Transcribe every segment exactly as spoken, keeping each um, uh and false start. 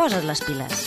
posa't les piles.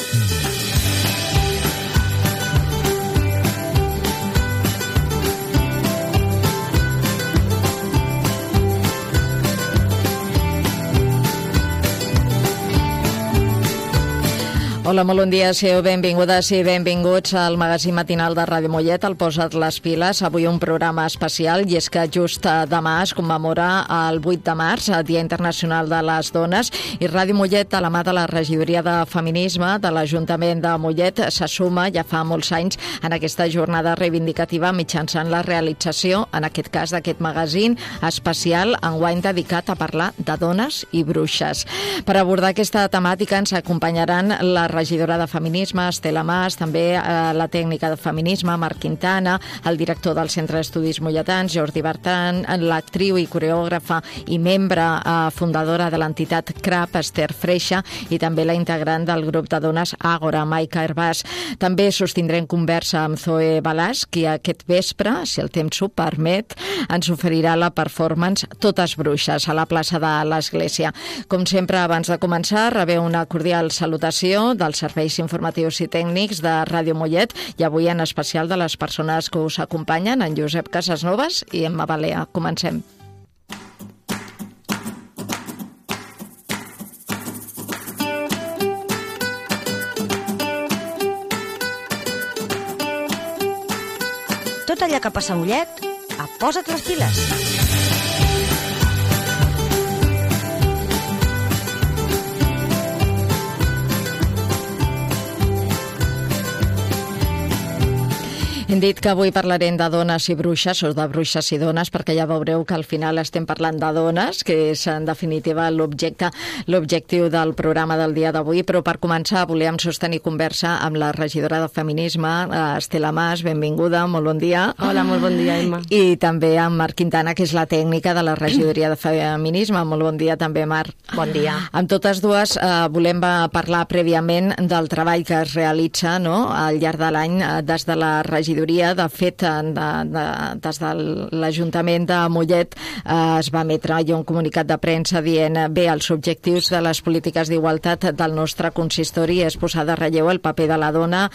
Hola, molt bon dia, sigueu benvingudes i benvinguts al magazín matinal de Ràdio Mollet, el Posa't les piles. Avui un programa especial, i és que just demà es commemora el vuit de març, el Dia Internacional de les Dones, i Ràdio Mollet, a la mà de la Regidoria de Feminisme de l'Ajuntament de Mollet, se suma ja fa molts anys en aquesta jornada reivindicativa mitjançant la realització, en aquest cas d'aquest magazín especial, enguany dedicat a parlar de dones i bruixes. Per abordar aquesta temàtica ens acompanyaran la regidora de Feminisme, Estela Mas, també eh, la tècnica de Feminisme, Marc Quintana, el director del Centre d'Estudis Molletans, Jordi Bertran, l'actriu i coreògrafa i membre eh, fundadora de l'entitat C R A P, Esther Freixa, i també la integrant del grup de dones Àgora, Maica Herbàs. També sostindrem conversa amb Zoe Balasch, qui aquest vespre, si el temps ho permet, ens oferirà la performance Totes bruixes a la plaça de l'Església. Com sempre, abans de començar, rebeu una cordial salutació dels serveis informatius i tècnics de Ràdio Mollet, i avui en especial de les persones que us acompanyen, en Josep Casasnovas i Emma Balea. Comencem. Tot allò que passa a Mollet, a Posa't les piles. Hem dit que avui parlarem de dones i bruixes, o de bruixes i dones, perquè ja veureu que al final estem parlant de dones, que és en definitiva l'objecte, l'objectiu del programa del dia d'avui. Però per començar volíem sostenir conversa amb la regidora de Feminisme, Estela Mas, benvinguda, molt bon dia. Hola, molt bon dia, Emma. I també amb Marc Quintana, que és la tècnica de la regidoria de Feminisme. Molt bon dia també, Marc. Bon dia. Amb totes dues eh, volem parlar prèviament del treball que es realitza, no?, al llarg de l'any eh, des de la regidoria. De fet, de, de, des de l'Ajuntament de Mollet eh, es va emetre un comunicat de premsa dient bé, els objectius de les polítiques d'igualtat del nostre consistori és posar de relleu el paper de la dona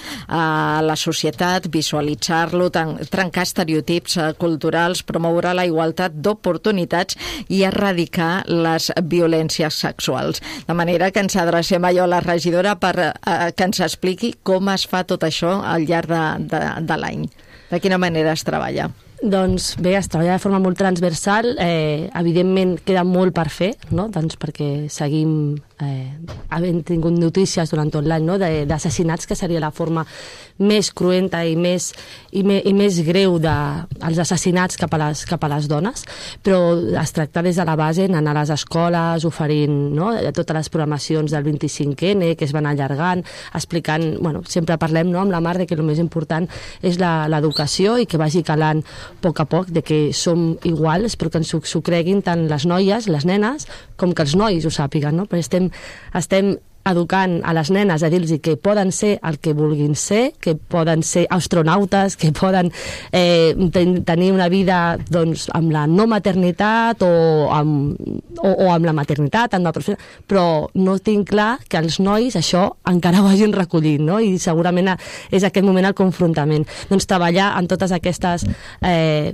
a la societat, visualitzar-lo, trencar estereotips culturals, promoure la igualtat d'oportunitats i erradicar les violències sexuals. De manera que ens adrecem allò a la regidora per eh, que ens expliqui com es fa tot això al llarg de, de, de l'any. De quina manera es treballa? Doncs bé, es treballa de forma molt transversal. Eh, evidentment queda molt per fer, no? Doncs perquè seguim eh, havent tingut notícies durant tot l'any, no?, d'assassinats, que seria la forma més cruenta i més, i me, i més greu dels de, assassinats cap a, les, cap a les dones, però es tracta des de la base, anar a les escoles, oferint, no?, totes les programacions del vint-i-cinc ene que es van allargant, explicant, bueno, sempre parlem, no?, amb la Mar, de que el més important és l'educació i que vagi calant a poc a poc, de que som iguals, però que ens ho creguin tant les noies, les nenes, com que els nois ho sàpiguen, no? Perquè estem, estem educant a les nenes a dir-los que poden ser el que vulguin ser, que poden ser astronautes, que poden eh, ten tenir una vida, doncs, amb la no maternitat o amb, o, o amb la maternitat, amb la professió, però no tinc clar que els nois això encara ho hagin recollit, no? I segurament és aquest moment el confrontament. Doncs treballar en totes aquestes eh,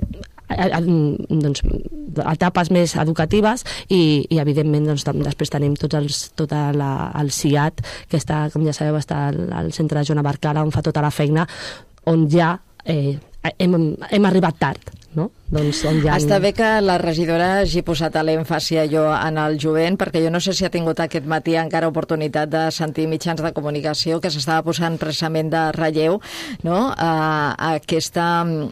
doncs, etapes més educatives i, i evidentment doncs, després tenim tots els, tota la, el C I A T, que està, com ja sabeu, està al, al centre de Joana Barcala, on fa tota la feina, on ja eh, hem, hem arribat tard, no? Doncs on ja... Està bé que la regidora hagi posat l'èmfasi allò en el jovent, perquè jo no sé si ha tingut aquest matí encara oportunitat de sentir mitjans de comunicació que s'estava posant precisament de relleu, no?, a, a aquesta...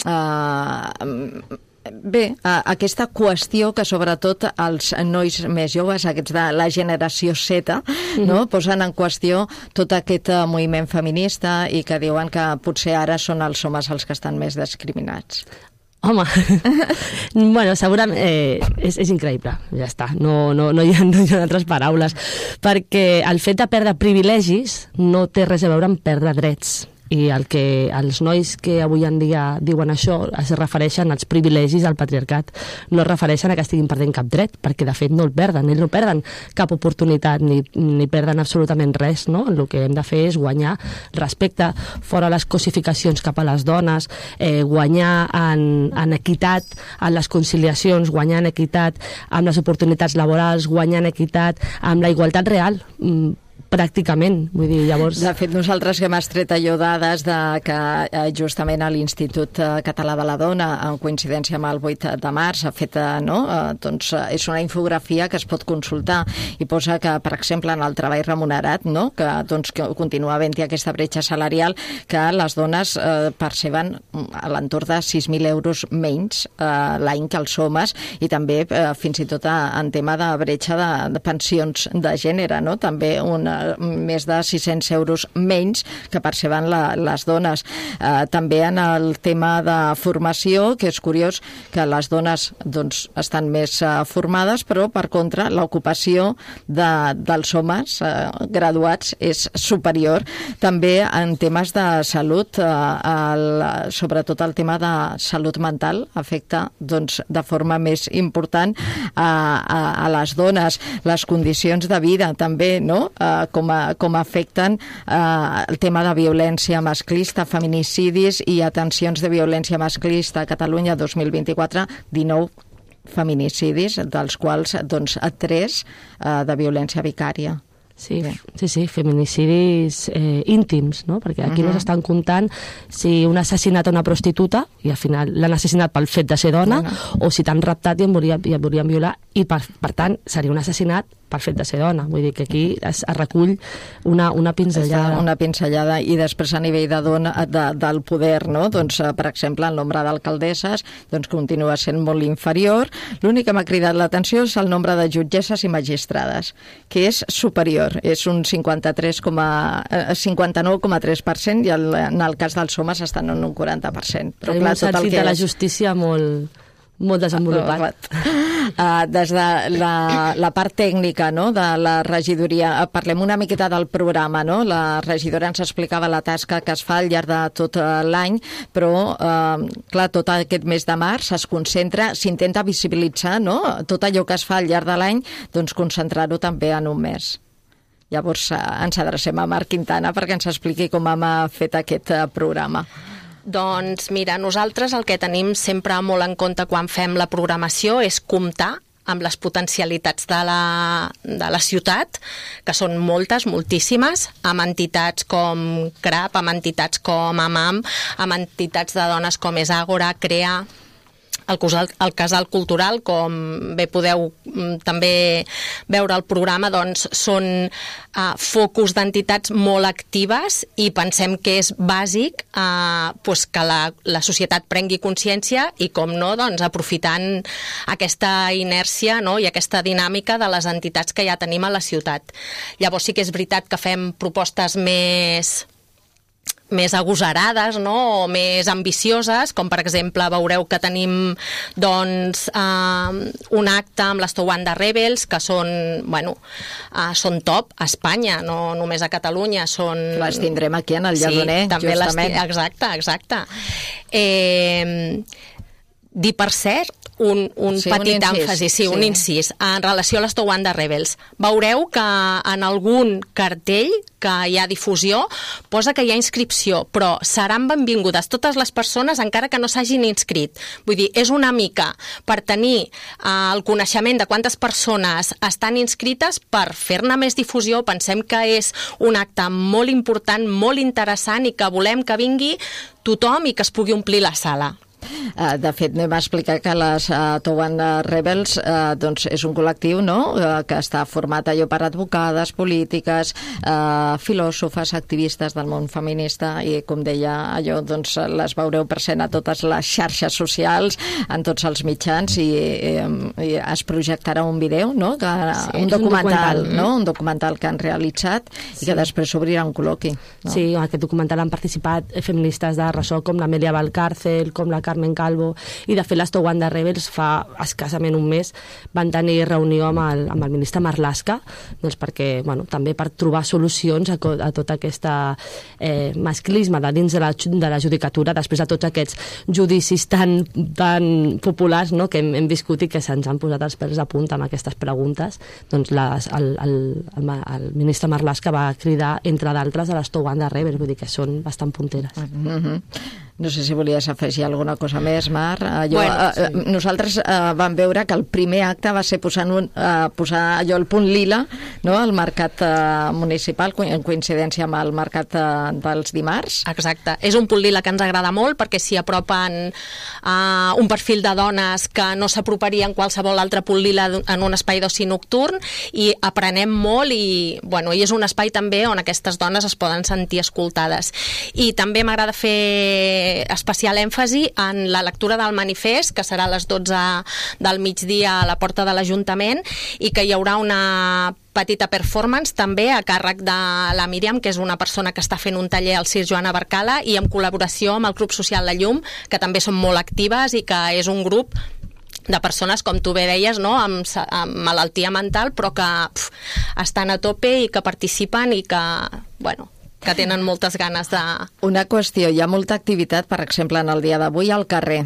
A, Bé, aquesta qüestió que sobretot els nois més joves, aquests de la generació Z, no?, posen en qüestió tot aquest moviment feminista i que diuen que potser ara són els homes els que estan més discriminats. Home, bueno, segurament eh, és, és increïble, ja està, no, no, no, hi ha, no hi ha altres paraules, perquè el fet de perdre privilegis no té res a veure amb perdre drets. i el que els nois que avui en dia diuen això es refereixen als privilegis del patriarcat, no es refereixen a que estiguin perdent cap dret, perquè de fet no el perden, ells no perden cap oportunitat ni, ni perden absolutament res, no? El que hem de fer és guanyar respecte fora les cosificacions cap a les dones, eh, guanyar en, en equitat en les conciliacions, guanyar en equitat amb les oportunitats laborals, guanyar en equitat amb la igualtat real, pràcticament, vull dir, llavors... De fet, nosaltres que hem estret allò dades de que eh, justament a l'Institut Català de la Dona, en coincidència amb el vuit de març, ha fet, eh, no?, eh, doncs és una infografia que es pot consultar i posa que, per exemple, en el treball remunerat, no?, que doncs que continua havent-hi aquesta bretxa salarial, que les dones eh, perceben a l'entorn de sis mil euros menys eh, l'any que els homes, i també eh, fins i tot en tema de bretxa de, de pensions de gènere, no?, també una més de sis-cents euros menys que perceben la, les dones. Eh, també en el tema de formació, que és curiós que les dones doncs, estan més eh, formades, però per contra l'ocupació de, dels homes eh, graduats és superior. També en temes de salut, eh, el, sobretot el tema de salut mental afecta doncs, de forma més important a, a, a les dones. Les condicions de vida també, no?, eh, com, a, com afecten eh, el tema de violència masclista, feminicidis i atencions de violència masclista a Catalunya dos mil vint-i-quatre, dinou feminicidis, dels quals doncs, tres eh, de violència vicària. Sí, sí, sí, feminicidis eh, íntims, no? Perquè aquí uh-huh. no s'estan comptant si un assassinat a una prostituta i al final l'han assassinat pel fet de ser dona, uh-huh. o si t'han raptat i em volien, i em volien violar, i per, per tant seria un assassinat per fet de ser dona. Vull dir que aquí es, es recull una, una pinzellada. Una pinzellada, i després a nivell de dona, de, del poder, no? Doncs, per exemple, el nombre d'alcaldesses doncs, continua sent molt inferior. L'únic que m'ha cridat l'atenció és el nombre de jutgesses i magistrades, que és superior, és un cinquanta-tres cinquanta-nou coma tres per cent, i el, en el cas dels homes estan en un quaranta per cent. Però clar, tot el que de la justícia molt... molt desenvolupat. Uh, des de la, la part tècnica, no?, de la regidoria, parlem una miqueta del programa, no? La regidora ens explicava la tasca que es fa al llarg de tot l'any, però, uh, clar, tot aquest mes de març es concentra, s'intenta visibilitzar, no?, tot allò que es fa al llarg de l'any, doncs concentrar-ho també en un mes. Llavors uh, ens adrecem a Marc Quintana perquè ens expliqui com hem fet aquest uh, programa. Doncs mira, nosaltres el que tenim sempre molt en compte quan fem la programació és comptar amb les potencialitats de la, de la ciutat, que són moltes, moltíssimes, amb entitats com CRAP, amb entitats com AMAM, amb entitats de dones com és Àgora, CREA, el, el Casal Cultural, com bé podeu mm, també veure el programa, doncs són uh, focus d'entitats molt actives, i pensem que és bàsic uh, pues que la, la societat prengui consciència i, com no, doncs, aprofitant aquesta inèrcia, no?, i aquesta dinàmica de les entitats que ja tenim a la ciutat. Llavors sí que és veritat que fem propostes més... més agosarades, no?, o més ambicioses, com per exemple veureu que tenim doncs eh, un acte amb les Towanda Rebels, que són, bueno, eh, són top a Espanya, no només a Catalunya, són... Les tindrem aquí en el Lledoner, sí, també justament. Les... Exacte, exacte. Eh, dir, per cert, un, un sí, petit un èmfasi, sí, sí, un incís, en relació a les Towanda Rebels. Veureu que en algun cartell que hi ha difusió posa que hi ha inscripció, però seran benvingudes totes les persones encara que no s'hagin inscrit. Vull dir, és una mica per tenir eh, el coneixement de quantes persones estan inscrites, per fer-ne més difusió. Pensem que és un acte molt important, molt interessant, i que volem que vingui tothom i que es pugui omplir la sala. Uh, de fet, anem a explicar que les uh, Towanda Rebels uh, doncs és un col·lectiu, no?, uh, que està format allò per advocades, polítiques, uh, filòsofes, activistes del món feminista, i, com deia, allò doncs les veureu present a totes les xarxes socials, en tots els mitjans, i, i, i es projectarà un vídeo, no?, que, sí, un, documental, un documental, no?, un documental que han realitzat, sí, i que després s'obrirà un col·loqui. No? Sí, en aquest documental han participat feministes de ressò com l'Amèlia Valcárcel, com la Carmen Joan Calvo, i de fet les Towanda Rebels fa escassament un mes van tenir reunió amb el, amb el ministre Marlaska, doncs perquè, bueno, també per trobar solucions a, a tot aquest eh, masclisme de dins de la, de la judicatura, després de tots aquests judicis tan, tan populars, no?, que hem, hem viscut i que se'ns han posat els pèls a punta amb aquestes preguntes. Doncs les, el, el, el, el ministre Marlaska va cridar, entre d'altres, a les Towanda Rebels, vull dir que són bastant punteres. Mm-hmm. No sé si volies afegir alguna cosa més, Mar. Allò, bueno, sí. eh, nosaltres eh, vam veure que el primer acte va ser posar, un, eh, posar allò el punt lila, no?, al mercat eh, municipal, en coincidència amb el mercat eh, dels dimarts. Exacte. És un punt lila que ens agrada molt perquè s'hi apropen eh, un perfil de dones que no s'aproparia en qualsevol altre punt lila en un espai d'oci nocturn, i aprenem molt i, bueno, i és un espai també on aquestes dones es poden sentir escoltades. I també m'agrada fer especial èmfasi en la lectura del manifest, que serà a les dotze del migdia a la porta de l'Ajuntament, i que hi haurà una petita performance també a càrrec de la Míriam, que és una persona que està fent un taller al Circ Joana Barcala, i en col·laboració amb el Club Social La Llum, que també són molt actives i que és un grup de persones, com tu bé deies, no?, amb, amb malaltia mental, però que pf, estan a tope i que participen i que, bueno, que tenen moltes ganes de... Una qüestió, hi ha molta activitat, per exemple, en el dia d'avui al carrer.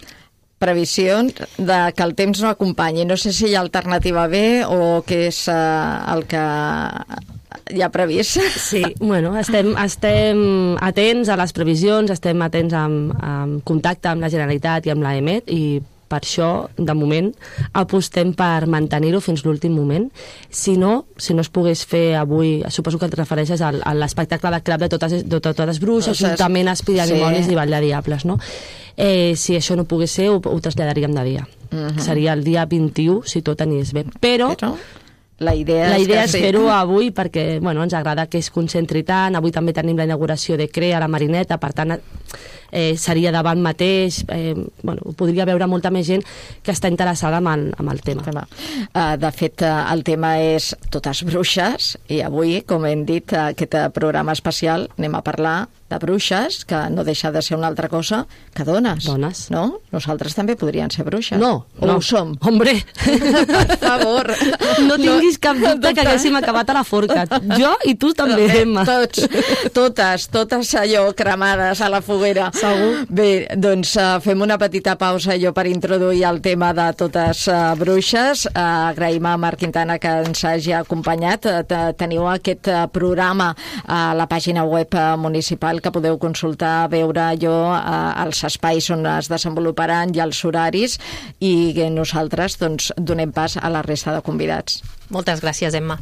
Previsions de que el temps no acompanyi. No sé si hi ha alternativa B o què és uh, el que hi ha previst. Sí, bueno, estem, estem atents a les previsions, estem atents amb, amb contacte amb la Generalitat i amb l'A E M E T, i per això, de moment, apostem per mantenir-ho fins l'últim moment. Si no, si no es pogués fer avui, suposo que et refereixes al, a l'espectacle de Club de totes, de totes les bruixes, juntament a Espia de Dimonis i Ball de Diables, no? Eh, si això no pogués ser, ho, ho traslladaríem de dia. Uh-huh. Seria el dia vint-i-u, si tot anés bé. Però... Però... La idea, la idea és, és fer-ho avui perquè, bueno, ens agrada que es concentri tant. Avui també tenim la inauguració de CREA a la Marineta, per tant eh, seria davant mateix, eh, bueno, podria veure molta més gent que està interessada en el, en el tema. Uh, de fet, uh, el tema és totes bruixes, i avui, com hem dit, uh, aquest programa especial anem a parlar de bruixes, que no deixa de ser una altra cosa que dones. Dones. No? Nosaltres també podríem ser bruixes. No, o no. ho som? Hombre! Per favor. No tinguis cap dubte que haguéssim acabat a la forca. Jo i tu també, Emma. Tots, totes, totes allò cremades a la foguera. Segur. Bé, doncs uh, fem una petita pausa jo per introduir el tema de totes uh, bruixes. Uh, agraïm a Marc Quintana que ens hagi acompanyat. Uh, teniu aquest uh, programa a la pàgina web uh, municipal que podeu consultar, veure allò, eh, els espais on es desenvoluparan i els horaris, i que nosaltres doncs, donem pas a la resta de convidats. Moltes gràcies, Emma.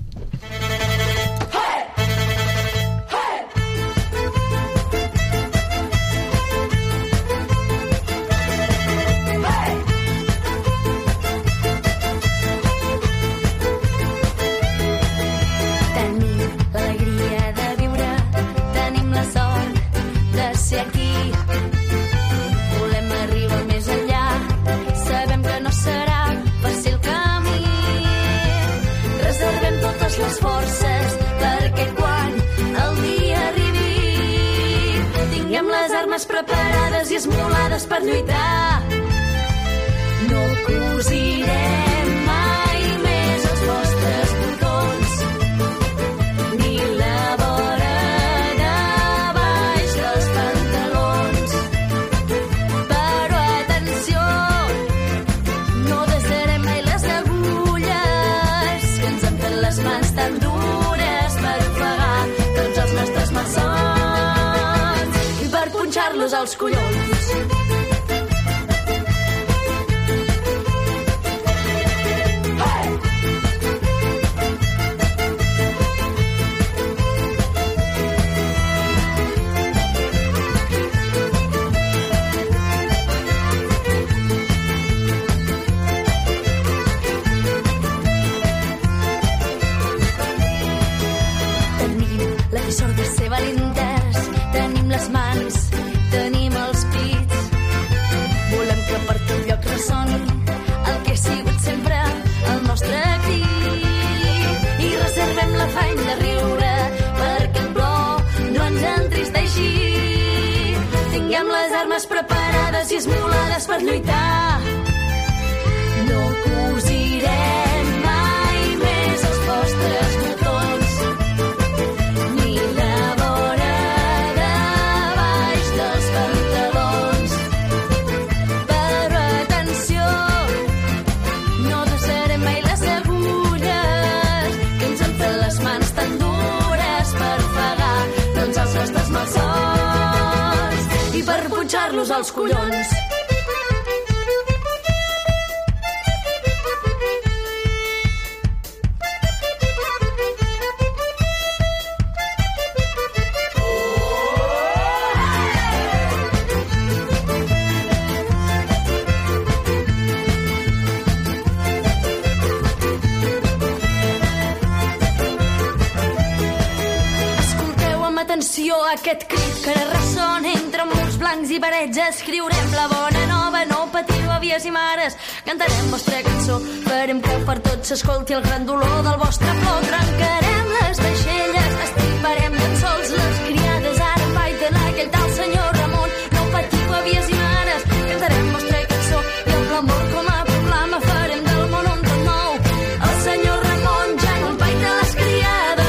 Les forces perquè quan el dia arribi tinguem les armes preparades i esmolades per lluitar. No cosirem mai més els vostres botons ni la vora de baix dels pantalons, però atenció, no desarem mai les agulles que ens han fet les mans tan dures per ofegar tots els nostres malsons i per punxar-los als collons. Sort de ser valentes, tenim les mans, tenim els pits, volem que per tot lloc ressoni el que ha sigut sempre el nostre crit i reservem l'afany de riure perquè el plor no ens entristeixi. Tinguem les armes preparades i esmolades per lluitar. No cosirem mai més els vostres botons, ni la vora de baix dels pantalons. Però atenció, no desarem mai les agulles que ens han fet les mans tan dures per pagar tots els nostres malsons i per punxar-los als collons. Aquest crit que ara ressona entre murs blancs i parets. Escriurem la bona nova, no patiu, àvies i mares. Cantarem vostra cançó, farem que per tots s'escolti el gran dolor del vostre plor. Trencarem les vaixelles, estriparem llençols. Les criades ara empaiten aquell tal senyor Ramon. No patiu, àvies i mares, cantarem vostra cançó i amb l'amor com a proclama farem del món un tot nou. El senyor Ramon ja no empaita les criades.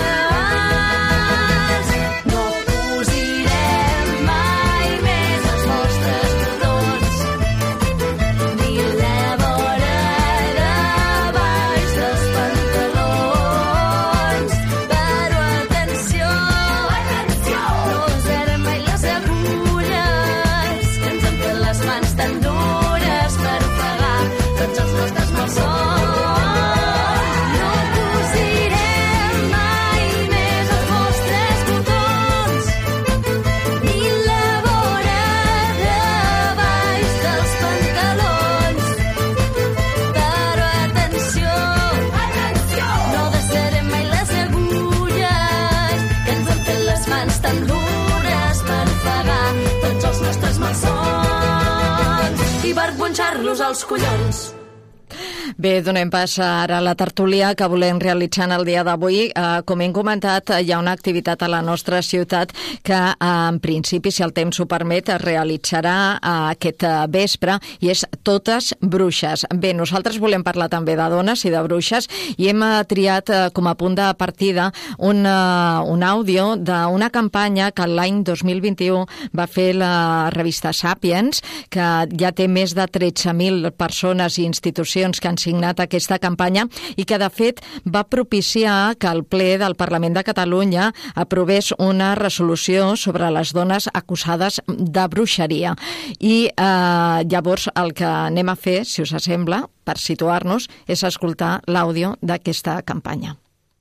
Punxar-los als collons. Bé, donem pas ara a la tertúlia que volem realitzar en el dia d'avui. Eh, com hem comentat, hi ha una activitat a la nostra ciutat que, eh, en principi, si el temps ho permet, es realitzarà eh, aquest vespre i és Totes Bruixes. Bé, nosaltres volem parlar també de dones i de bruixes i hem eh, triat eh, com a punt de partida un, eh, un àudio d'una campanya que l'any dos mil vint-i-u va fer la revista Sapiens, que ja té més de tretze mil persones i institucions que han signat aquesta campanya i que, de fet, va propiciar que el ple del Parlament de Catalunya aprovés una resolució sobre les dones acusades de bruixeria. I eh, llavors el que anem a fer, si us sembla, per situar-nos, és escoltar l'àudio d'aquesta campanya.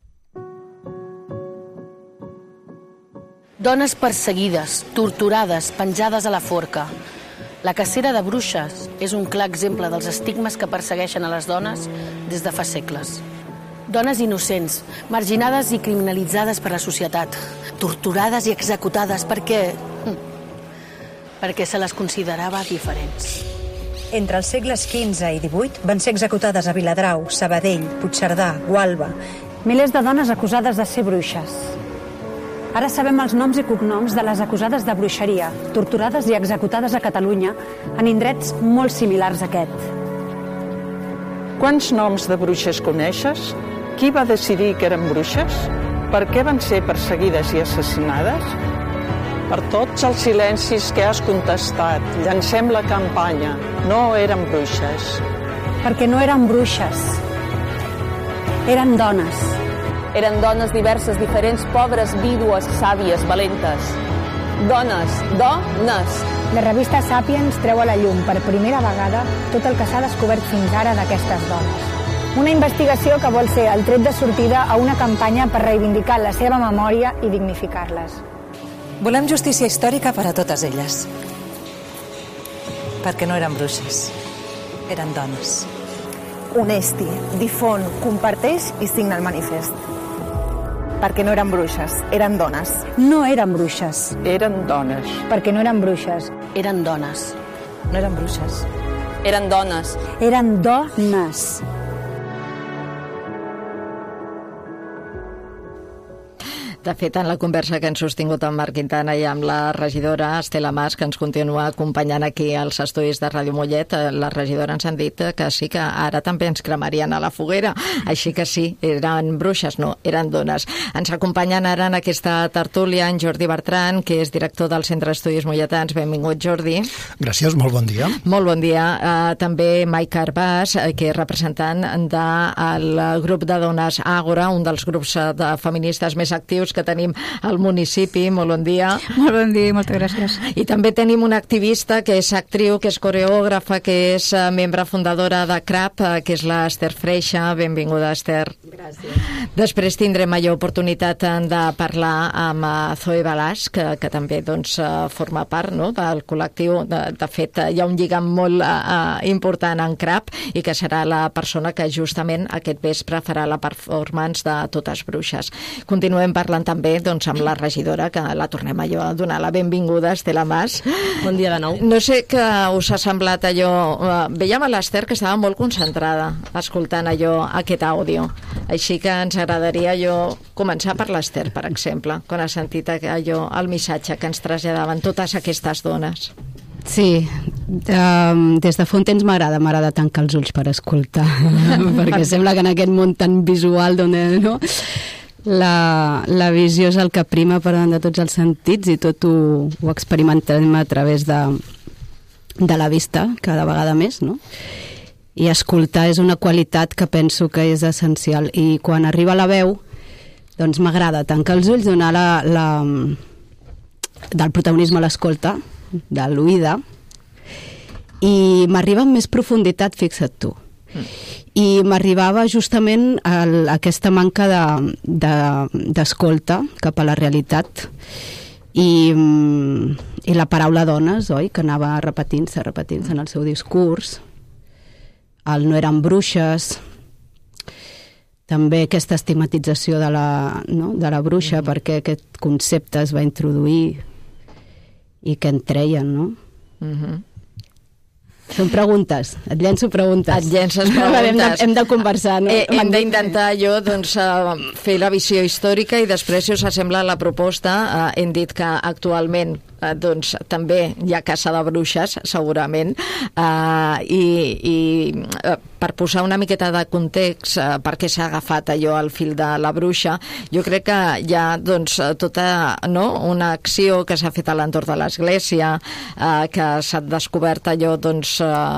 Dones perseguides, torturades, penjades a la forca. La cacera de bruixes és un clar exemple dels estigmes que persegueixen a les dones des de fa segles. Dones innocents, marginades i criminalitzades per la societat, torturades i executades perquè... perquè se les considerava diferents. Entre els segles quinze i divuit van ser executades a Viladrau, Sabadell, Puigcerdà, Gualba. Milers de dones acusades de ser bruixes. Ara sabem els noms i cognoms de les acusades de bruixeria, torturades i executades a Catalunya en indrets molt similars a aquest. Quants noms de bruixes coneixes? Qui va decidir que eren bruixes? Per què van ser perseguides i assassinades? Per tots els silencis que has contestat, llancem la campanya. No eren bruixes. Perquè no eren bruixes. Eren dones. Eren dones diverses, diferents, pobres, vídues, sàvies, valentes. Dones, dones. La revista Sapiens treu a la llum per primera vegada tot el que s'ha descobert fins ara d'aquestes dones. Una investigació que vol ser el tret de sortida a una campanya per reivindicar la seva memòria i dignificar-les. Volem justícia històrica per a totes elles. Perquè no eren bruixes, eren dones. Unesti, difon, comparteix i signa el manifest. Perquè no eren bruixes, eren dones. No eren bruixes. Eren dones. Perquè no eren bruixes. Eren dones. No eren bruixes. Eren dones. Eren dones. De fet, en la conversa que hem sostingut amb Marc Quintana i amb la regidora Estela Mas, que ens continua acompanyant aquí als estudis de Ràdio Mollet, la regidora ens han dit que sí, que ara també ens cremarien a la foguera. Així que sí, eren bruixes, no, eren dones. Ens acompanyen ara en aquesta tertúlia en Jordi Bertran, que és director del Centre d'Estudis Molletans. Benvingut, Jordi. Gràcies, molt bon dia. Molt bon dia. Uh, també Maica Arbàs, que és representant del grup de dones Àgora, un dels grups de feministes més actius que tenim al municipi. Molt bon dia. Molt bon dia, moltes gràcies. I també tenim una activista que és actriu, que és coreògrafa, que és membre fundadora de C R A P, que és l'Ester Freixa. Benvinguda, Ester. Gràcies. Després tindrem allò oportunitat de parlar amb Zoe Balasch, que, que també doncs, forma part, no?, del col·lectiu. De, de fet, hi ha un lligam molt uh, important en C R A P i que serà la persona que justament aquest vespre farà la performance de Totes Bruixes. Continuem parlant també doncs, amb la regidora, que la tornem allò a donar la benvinguda, Estela Mas. Bon dia de nou. No sé què us ha semblat allò... Uh, veiem a l'Ester que estava molt concentrada escoltant allò, aquest àudio. Així que ens agradaria allò començar per l'Ester, per exemple, quan ha sentit allò, el missatge que ens traslladaven totes aquestes dones. Sí, um, des de fa un temps m'agrada, m'agrada tancar els ulls per escoltar, perquè sembla que en aquest món tan visual on, no? la, la visió és el que prima per davant de tots els sentits i tot ho, ho experimentem a través de, de la vista cada vegada més, no? I escoltar és una qualitat que penso que és essencial, i quan arriba la veu doncs m'agrada tancar els ulls, donar la, la, del protagonisme a l'escolta, de l'oïda, i m'arriba amb més profunditat, fixa't tu. Mm. I m'arribava justament a aquesta manca de, de, d'escolta cap a la realitat i, i la paraula dones, oi?, que anava repetint-se, repetint-se en el seu discurs, el no eren bruixes, també aquesta estigmatització de la, no?, de la bruixa, mm. perquè aquest concepte es va introduir i que en treien, no? Mm-hmm. Són preguntes, et llenço preguntes. Et llences preguntes. hem, de, hem de conversar, no? Eh, hem d'intentar jo, doncs, uh, fer la visió històrica i després, si us sembla la proposta, uh, hem dit que actualment uh, doncs, també hi ha caça de bruixes, segurament, uh, i, i uh, per posar una miqueta de context uh, per què s'ha agafat allò al fil de la bruixa, jo crec que hi ha doncs, tota, no?, una acció que s'ha fet a l'entorn de l'Església, uh, que s'ha descobert allò, doncs,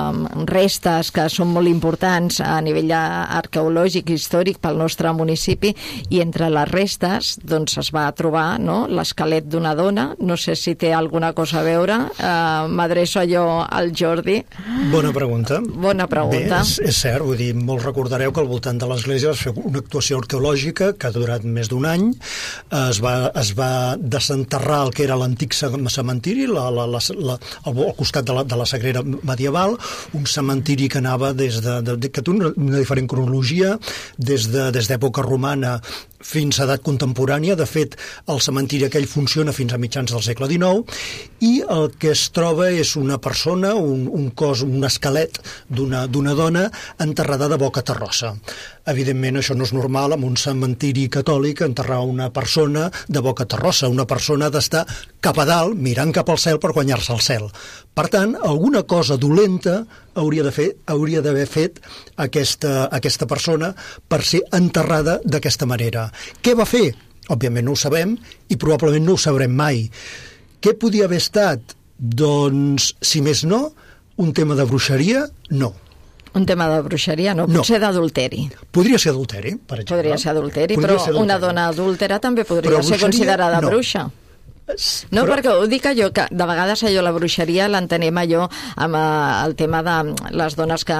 restes que són molt importants a nivell arqueològic i històric pel nostre municipi, i entre les restes doncs es va trobar, no?, l'esquelet d'una dona. No sé si té alguna cosa a veure. Uh, m'adreço allò al Jordi. Bona pregunta. Bona pregunta. Bé, és, és cert, vull dir, molts recordareu que al voltant de l'església es va fer una actuació arqueològica que ha durat més d'un any. Es va, es va desenterrar el que era l'antic cementiri, la, la, la, la, al, al costat de la, de la Sagrera medieval, un cementiri que anava des de, de, de que té una, una diferent cronologia, des de, des d'època romana fins a edat contemporània. De fet, el cementiri aquell funciona fins a mitjans del segle dinou, i el que es troba és una persona, un, un cos, un esquelet d'una, d'una dona enterrada de boca terrossa. Evidentment, això no és normal en un cementiri catòlic enterrar una persona de boca terrossa. Una persona ha d'estar cap a dalt, mirant cap al cel per guanyar-se el cel. Per tant, alguna cosa dolenta hauria de fer, hauria d'haver fet aquesta, aquesta persona per ser enterrada d'aquesta manera. Què va fer? Òbviament no ho sabem, i probablement no ho sabrem mai. Què podia haver estat? Doncs, si més no, un tema de bruixeria? No. Un tema de bruixeria, no? Potser no. D'adulteri. Podria ser adulteri, per exemple. Podria ser adulteri, podria però ser adulteri. Una dona adúltera també podria ser considerada no. bruixa. No, però... perquè ho dic allò, que de vegades allò, la bruixeria l'entenem allò amb uh, el tema de les dones que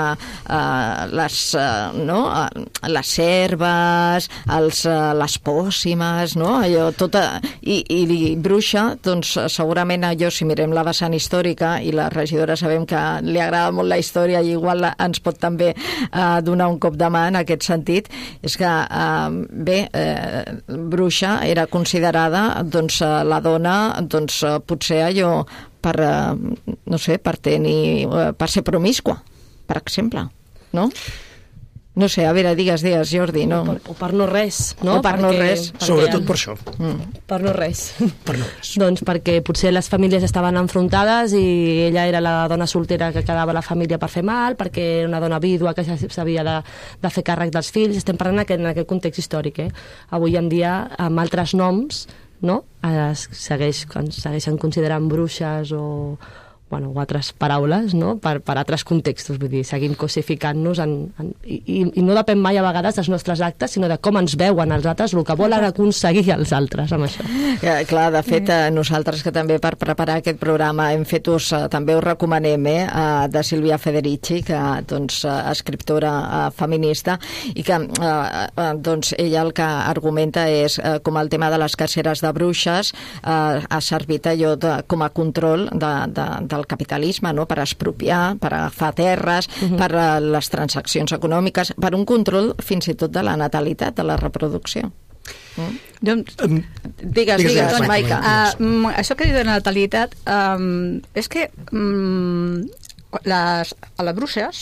uh, les, uh, no? Uh, les serves, els, uh, les pòssimes, no? Allò, tota... I, i bruixa, doncs segurament allò, si mirem la vessant històrica, i la regidora sabem que li agrada molt la història i igual ens pot també uh, donar un cop de mà en aquest sentit, és que uh, bé, uh, bruixa era considerada doncs uh, la dona doncs potser allò per, no sé, per tenir, per ser promiscua, per exemple, no? No sé, a veure, digues, digues, Jordi, no? O per, o per no res, no? O per no res. Sobretot per això. Mm. Per no res. Per no res. Doncs perquè potser les famílies estaven enfrontades i ella era la dona soltera que quedava a la família per fer mal, perquè era una dona vídua que ja s'havia de, de fer càrrec dels fills. Estem parlant en aquest, en aquest context històric, eh? Avui en dia, amb altres noms, no? Es segueix, segueixen considerant bruixes o... bueno, o altres paraules, no? per, per altres contextos, vull dir, seguim cosificant-nos en, en, i, i no depèn mai a vegades dels nostres actes, sinó de com ens veuen els altres, el que volen aconseguir els altres amb això. Ja, clar, de fet, eh, nosaltres que també per preparar aquest programa hem fet ús, eh, també us recomanem, eh, de Silvia Federici, que doncs, eh, escriptora eh, feminista, i que eh, eh, doncs, ella el que argumenta és eh, com el tema de les caceres de bruixes eh, ha servit allò de, com a control de, de, del capitalisme, no? Per expropiar, per agafar terres, uh-huh. per uh, les transaccions econòmiques, per un control fins i tot de la natalitat, de la reproducció. Mm? Doncs, um, digues, digues, digues doncs, Maica. Uh, això que diu de natalitat um, és que um, les, a les bruixes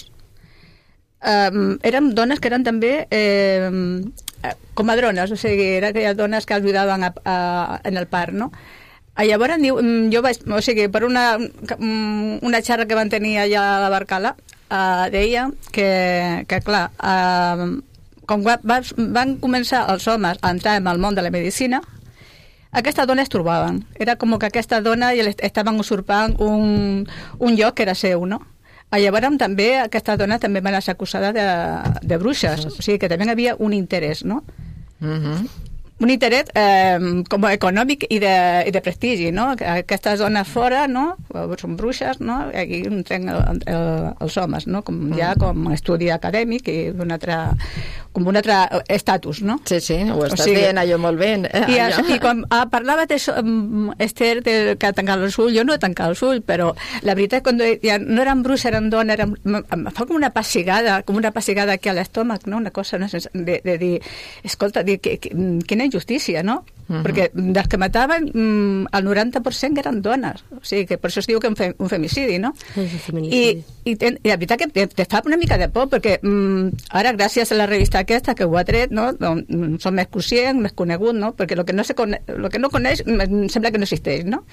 um, eren dones que eren també eh, comadrones, o sigui, eren aquelles dones que ajudaven a, a, en el part, no? Llavors, diu, jo vaig, o sigui, per una, una xarra que van tenir allà a la Barcala, uh, deia que, que clar, uh, com va, van començar els homes a entrar en el món de la medicina, aquestes dones es trobaven. Era com que aquestes dones estaven usurpant un, un lloc que era seu, no? Llavors, també, aquestes dones també van ser acusades de, de bruixes, o sigui, que també hi havia un interès, no? Mhm. Un interès eh, com econòmic i de, i de prestigi, no? Aquestes dones fora, no? Són bruixes, no? Aquí entren el, el, els homes, no? Com, ja com estudi acadèmic i d'un altre, com un altre estatus, no? Sí, sí, ho estàs o sigui, dient allò molt bé. Eh, I, allò. I quan ah, parlava d'això, Esther, de, que ha tancat els ulls, jo no he tancat els ulls, però la veritat, quan ja no eren bruixes, eren dones, eren, em fa com una pessigada, com una pessigada aquí a l'estómac, no? Una cosa, no? de, de dir, escolta, dir, que, que, quina injustícia, no? Uh-huh. Perquè dels que mataven, el noranta per cent eren dones. O sigui, que per això es diu que un, fe, un femicidi, no? I, i, ten, I la veritat que te, te fa una mica de por, perquè um, ara, gràcies a la revista aquesta, que ho ha tret, no? Doncs, som més conscients, més coneguts, no? Perquè el que no, se cone, lo que no coneix sembla que no existeix, no?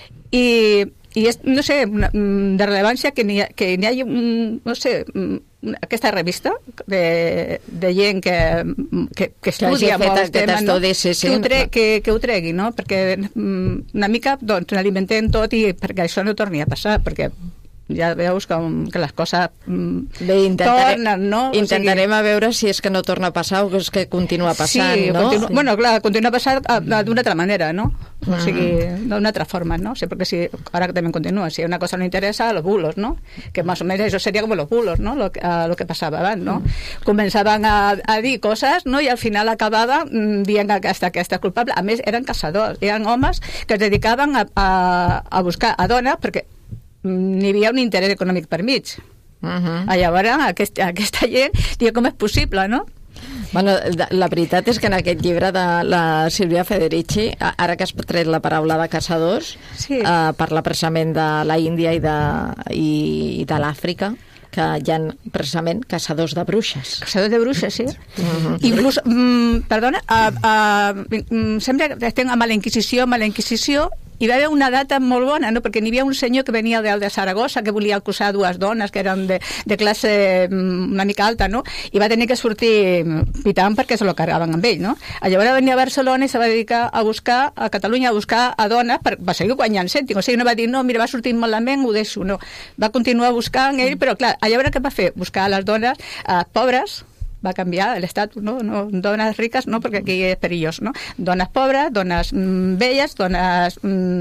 I, i és, no sé, de rellevància que n'hi ha, que n'hi hagi, no sé, aquesta revista de, de gent que, que, que estudia que molt el tema, no? Sí, sí. Que, ho tre, que, que ho tregui, no? Perquè una mica doncs, n'alimentem tot i perquè això no torni a passar, perquè ja veus com que les coses Bé, intentaré, tornen, no? Intentarem o sigui, a veure si és que no torna a passar o és que continua passant, sí, no? Continua, sí, bueno, clar, continua passant d'una altra manera, no? O sigui, d'una altra forma, no? Sí, perquè si, ara també continua, si una cosa no interessa, los bulos, ¿no? Que más o menos eso sería como los bulos, ¿no? Lo, uh, lo que pasaba abans, ¿no? Mm. Començaven a, a dir coses, no? I al final acabava mm, dient que aquesta, aquesta és culpable. A més, eren caçadors, eren homes que es dedicaven a, a, a buscar a dones, perquè n'hi havia un interès econòmic per mig. Uh-huh. Llavors, aquest, aquesta gent, diu, com és possible, no? Bueno, la veritat és que en aquest llibre de la Silvia Federici, ara que has tret la paraula de caçadors, sí. eh, parla precisament de la Índia i de, i, i de l'Àfrica, que hi ha precisament caçadors de bruixes. Caçadors de bruixes, sí. Uh-huh. Inclús, mm, perdona, uh, uh, sempre estem amb la Inquisició, amb la Inquisició, hi va haver una data molt bona, no? Perquè n'hi havia un senyor que venia de, de Saragossa que volia acusar dues dones que eren de, de classe una mica alta, no? I va tenir que sortir pitant perquè se lo carregaven amb ell, no? Llavors venia a Barcelona i se va dedicar a buscar, a Catalunya, a buscar a dones, per, va seguir guanyant cèntim, o sigui, no va dir, no, mira, va sortir malament, ho deixo, no. Va continuar buscant ell, però clar, llavors què va fer? Buscar a les dones eh, pobres, va canviar l'estatus, no? No, dones riques no, perquè aquí és perillós, no? Dones pobres, dones mm, velles, dones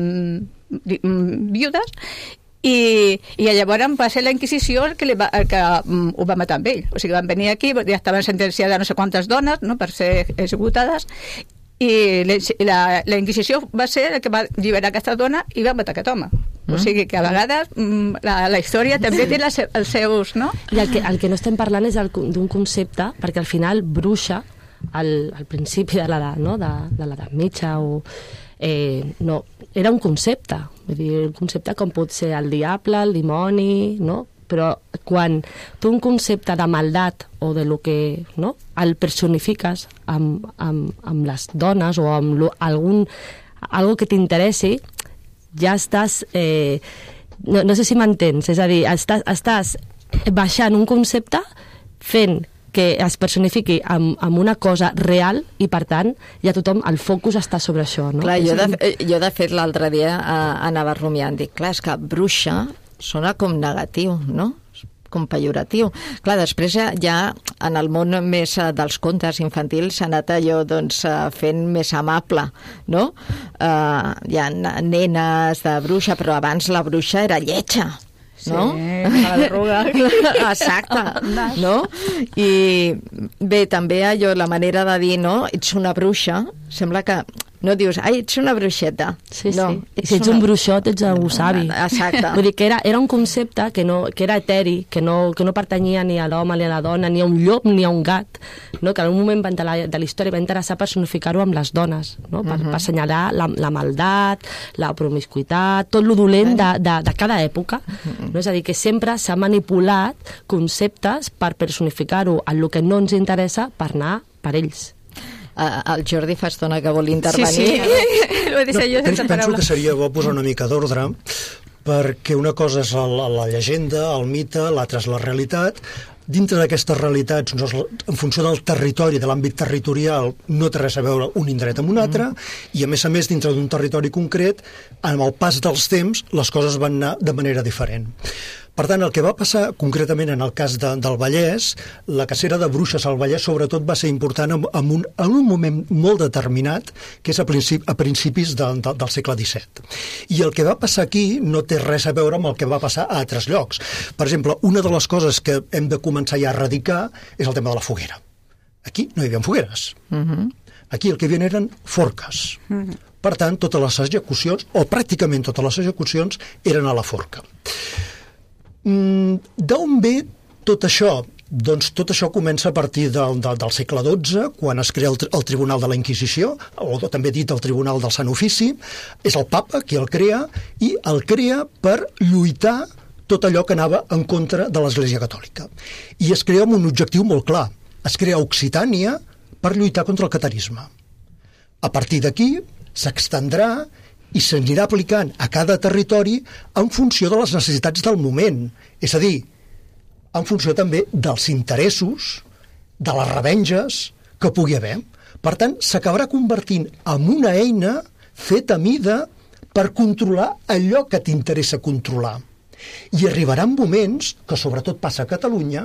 mm, viudes, i, i llavors va ser la Inquisició el que, li va, el que mm, ho va matar amb ell. O sigui, van venir aquí, ja estaven sentenciades no sé quantes dones, no?, per ser executades, i la, la Inquisició va ser el que va alliberar aquesta dona i va matar aquest home. Mm. O sigui que a vegades la, la història també té les, els seus, no? I el que, el que no estem parlant és d'un concepte, perquè al final bruixa, al, al principi de l'edat, no? de, de l'edat mitja, o, eh, no, era un concepte, vull dir, un concepte com pot ser el diable, el dimoni, no? però quan tu un concepte de maldat o de lo que, no, el personifiques amb, amb, amb les dones o amb lo, algun, algo que t'interessi, ja estàs... Eh, no, no sé si m'entens, és a dir, estàs, estàs baixant un concepte fent que es personifiqui amb, amb una cosa real i, per tant, ja tothom, el focus està sobre això, no? Clar, jo de, jo de fet l'altre dia eh, anava rumiant, dic, clar, és que bruixa sona com negatiu, no? Com pejoratiu. Clar, després ja, ja en el món més eh, dels contes infantils s'ha anat allò doncs, eh, fent més amable, no? Eh, hi ha nenes de bruixa, però abans la bruixa era lletja, no? Sí, la derruga. Exacte, no? I bé, també allò, la manera de dir, no? Ets una bruixa, sembla que no dius, ai, ets una bruixeta. Sí, no, sí. Ets si ets una... un bruixot, ets un savi. Exacte. Vull dir que era, era un concepte que, no, que era eteri, que no, que no pertanyia ni a l'home, ni a la dona, ni a un llop, ni a un gat, no? Que en un moment de la, de la història va interessar personificar-ho amb les dones, no? Per, uh-huh. per assenyalar la, la maldat, la promiscuitat, tot lo dolent de, de, de cada època. Uh-huh. No? És a dir, que sempre s'ha manipulat conceptes per personificar-ho en el que no ens interessa per anar per ells. Uh, el Jordi fa estona que vol intervenir. Sí, sí, ho he dit jo sense penso paraula. que seria bo posar una mica d'ordre, perquè una cosa és la, la llegenda, el mite, l'altra és la realitat. Dintre d'aquestes realitats, en funció del territori, de l'àmbit territorial, no té res a veure un indret amb un altre, mm. i a més a més, dintre d'un territori concret, amb el pas dels temps, les coses van anar de manera diferent. Per tant, el que va passar concretament en el cas de, del Vallès, la cacera de bruixes al Vallès sobretot va ser important en, en, un, en un moment molt determinat, que és a, princip, a principis de, de, del segle disset. I el que va passar aquí no té res a veure amb el que va passar a altres llocs. Per exemple, una de les coses que hem de començar ja a erradicar és el tema de la foguera. Aquí no hi havia fogueres. Uh-huh. Aquí el que hi havia eren forques. Uh-huh. Per tant, totes les execucions, o pràcticament totes les execucions, eren a la forca. D'on ve tot això? Doncs tot això comença a partir del, del, del segle dotze, quan es crea el, el Tribunal de la Inquisició, o també dit el Tribunal del Sant Ofici. És el papa qui el crea, i el crea per lluitar tot allò que anava en contra de l'Església Catòlica. I es crea amb un objectiu molt clar. Es crea Occitània per lluitar contra el catarisme. A partir d'aquí s'extendrà i s'anirà aplicant a cada territori en funció de les necessitats del moment. És a dir, en funció també dels interessos, de les revenges que pugui haver. Per tant, s'acabarà convertint en una eina feta a mida per controlar allò que t'interessa controlar. I arribaran moments, que sobretot passa a Catalunya,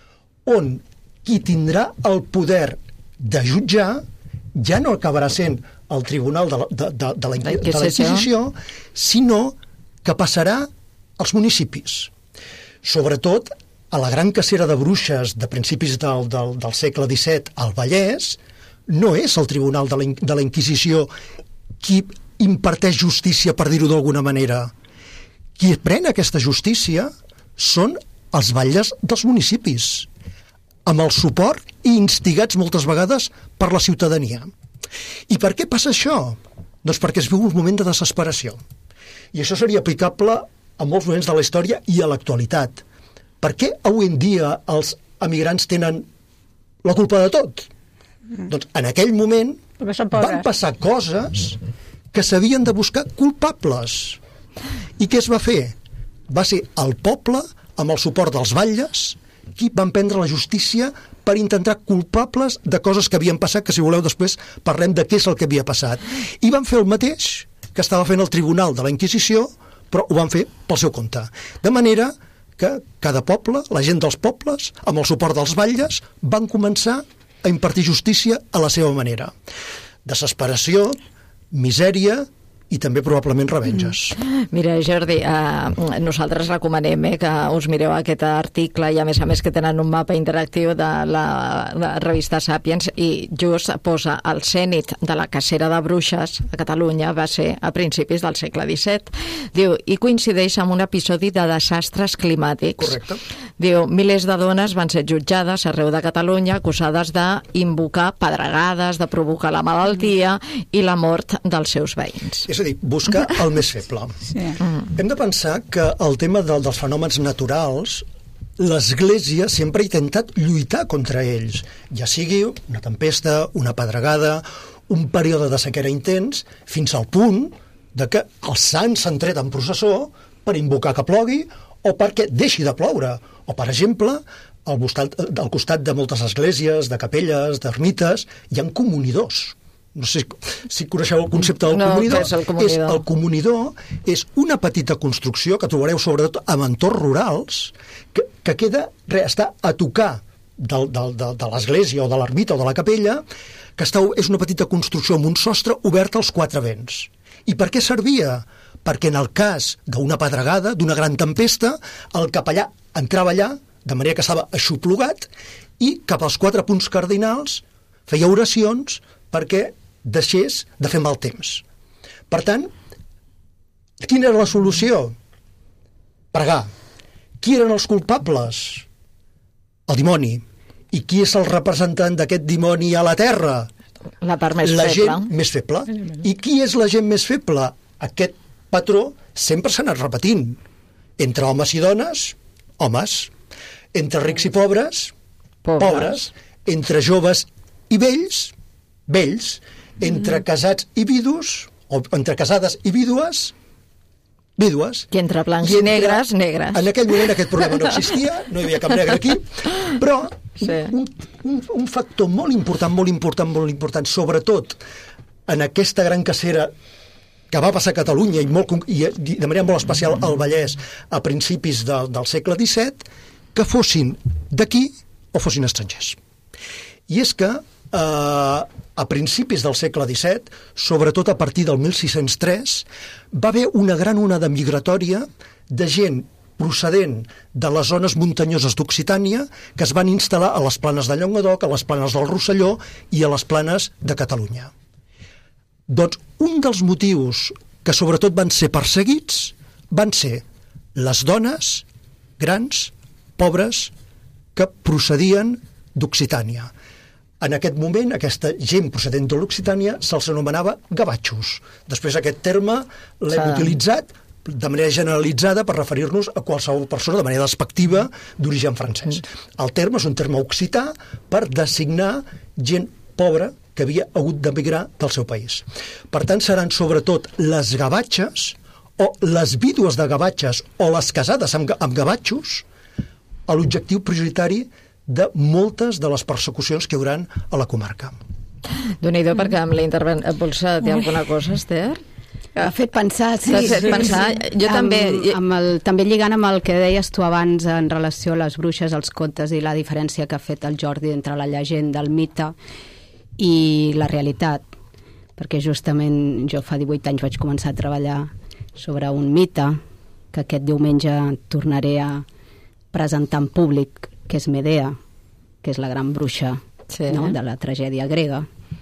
on qui tindrà el poder de jutjar ja no acabarà sent el Tribunal de la, de, de, de la, de la Inquisició, sinó que passarà als municipis. Sobretot, a la gran cacera de bruixes de principis del, del, del segle disset al Vallès, no és el Tribunal de la, de la Inquisició qui imparteix justícia, per dir-ho d'alguna manera. Qui pren aquesta justícia són els batlles dels municipis, amb el suport i instigats moltes vegades per la ciutadania. I per què passa això? Doncs perquè es viu un moment de desesperació. I això seria aplicable a molts moments de la història i a l'actualitat. Per què avui en dia els emigrants tenen la culpa de tot? Mm. Doncs en aquell moment van passar coses que s'havien de buscar culpables. I què es va fer? Va ser el poble, amb el suport dels batlles, qui van prendre la justícia per intentar culpables de coses que havien passat, que si voleu després parlem de què és el que havia passat. I van fer el mateix que estava fent el Tribunal de la Inquisició, però ho van fer pel seu compte. De manera que cada poble, la gent dels pobles, amb el suport dels batlles, van començar a impartir justícia a la seva manera. Desesperació, misèria i també probablement revenges. Mira, Jordi, eh, nosaltres recomanem eh, que us mireu aquest article i a més a més que tenen un mapa interactiu de la, la revista Sàpiens i just posa el cènit de la cacera de bruixes a Catalunya va ser a principis del segle disset. Diu, i coincideix amb un episodi de desastres climàtics. Correcte. Diu, milers de dones van ser jutjades arreu de Catalunya acusades d'invocar pedregades, de provocar la malaltia i la mort dels seus veïns. És a dir, buscar el més feble. Sí. Mm. Hem de pensar que el tema de, dels fenòmens naturals l'Església sempre ha intentat lluitar contra ells, ja sigui una tempesta, una pedregada, un període de sequera intens, fins al punt de que els sants s'han tret en processó per invocar que plogui o perquè deixi de ploure. O, per exemple, al costat, al costat de moltes esglésies, de capelles, d'ermites, hi ha comunidors. No sé si coneixeu el concepte del no, comunidor. És el comunidor. És, el comunidor és una petita construcció que trobareu sobretot en entorns rurals que, que queda, re, està a tocar del, del, de, de l'església o de l'ermita o de la capella, que està, és una petita construcció amb un sostre obert als quatre vents. I per què servia? Perquè en el cas d'una pedregada, d'una gran tempesta, el capellà entrava allà, de manera que estava aixoplugat, i cap als quatre punts cardinals feia oracions perquè deixés de fer mal temps. Per tant, quina era la solució? Pregar. Qui eren els culpables? El dimoni. I qui és el representant d'aquest dimoni a la Terra? La part més la feble. La gent més feble. I qui és la gent més feble? Aquest patró sempre s'ha anat repetint. Entre homes i dones, homes. Entre rics i pobres, pobres. pobres. Entre joves i vells, vells. Entre casats i vidus, o entre casades i vídues, vídues. I entre blancs i, entre, i negres, negres. En aquell moment aquest problema no existia, no hi havia cap negre aquí, però sí. un, un, un factor molt important, molt important, molt important, sobretot en aquesta gran cacera que va passar a Catalunya i, molt, i de manera molt especial al Vallès a principis de, del segle disset, que fossin d'aquí o fossin estrangers. I és que eh, a principis del segle disset, sobretot a partir del mil sis-cents tres, va haver una gran onada migratòria de gent procedent de les zones muntanyoses d'Occitània que es van instal·lar a les planes de Llenguadoc, a les planes del Rosselló i a les planes de Catalunya. Doncs un dels motius que sobretot van ser perseguits van ser les dones grans, pobres, que procedien d'Occitània. En aquest moment, aquesta gent procedent de l'Occitània se'ls anomenava gavatxos. Després aquest terme l'hem sí. utilitzat de manera generalitzada per referir-nos a qualsevol persona de manera despectiva d'origen francès. El terme és un terme occità per designar gent pobra que havia hagut d'emigrar del seu país. Per tant, seran sobretot les gavatxes o les vídues de gavatxes o les casades amb, amb gavatxos a l'objectiu prioritari de moltes de les persecucions que hi hauran a la comarca. Déu-n'hi-do, perquè amb la intervenció... Vols dir alguna cosa, Esther? Ha fet pensar, sí. T'has fet pensar? Jo amb, també... Amb el, també lligant amb el que deies tu abans en relació a les bruixes, els contes i la diferència que ha fet el Jordi entre la llegenda, el mite i la realitat. Perquè justament jo fa divuit anys vaig començar a treballar sobre un mite que aquest diumenge tornaré a presentar en públic, que és Medea, que és la gran bruixa sí. no? de la tragèdia grega.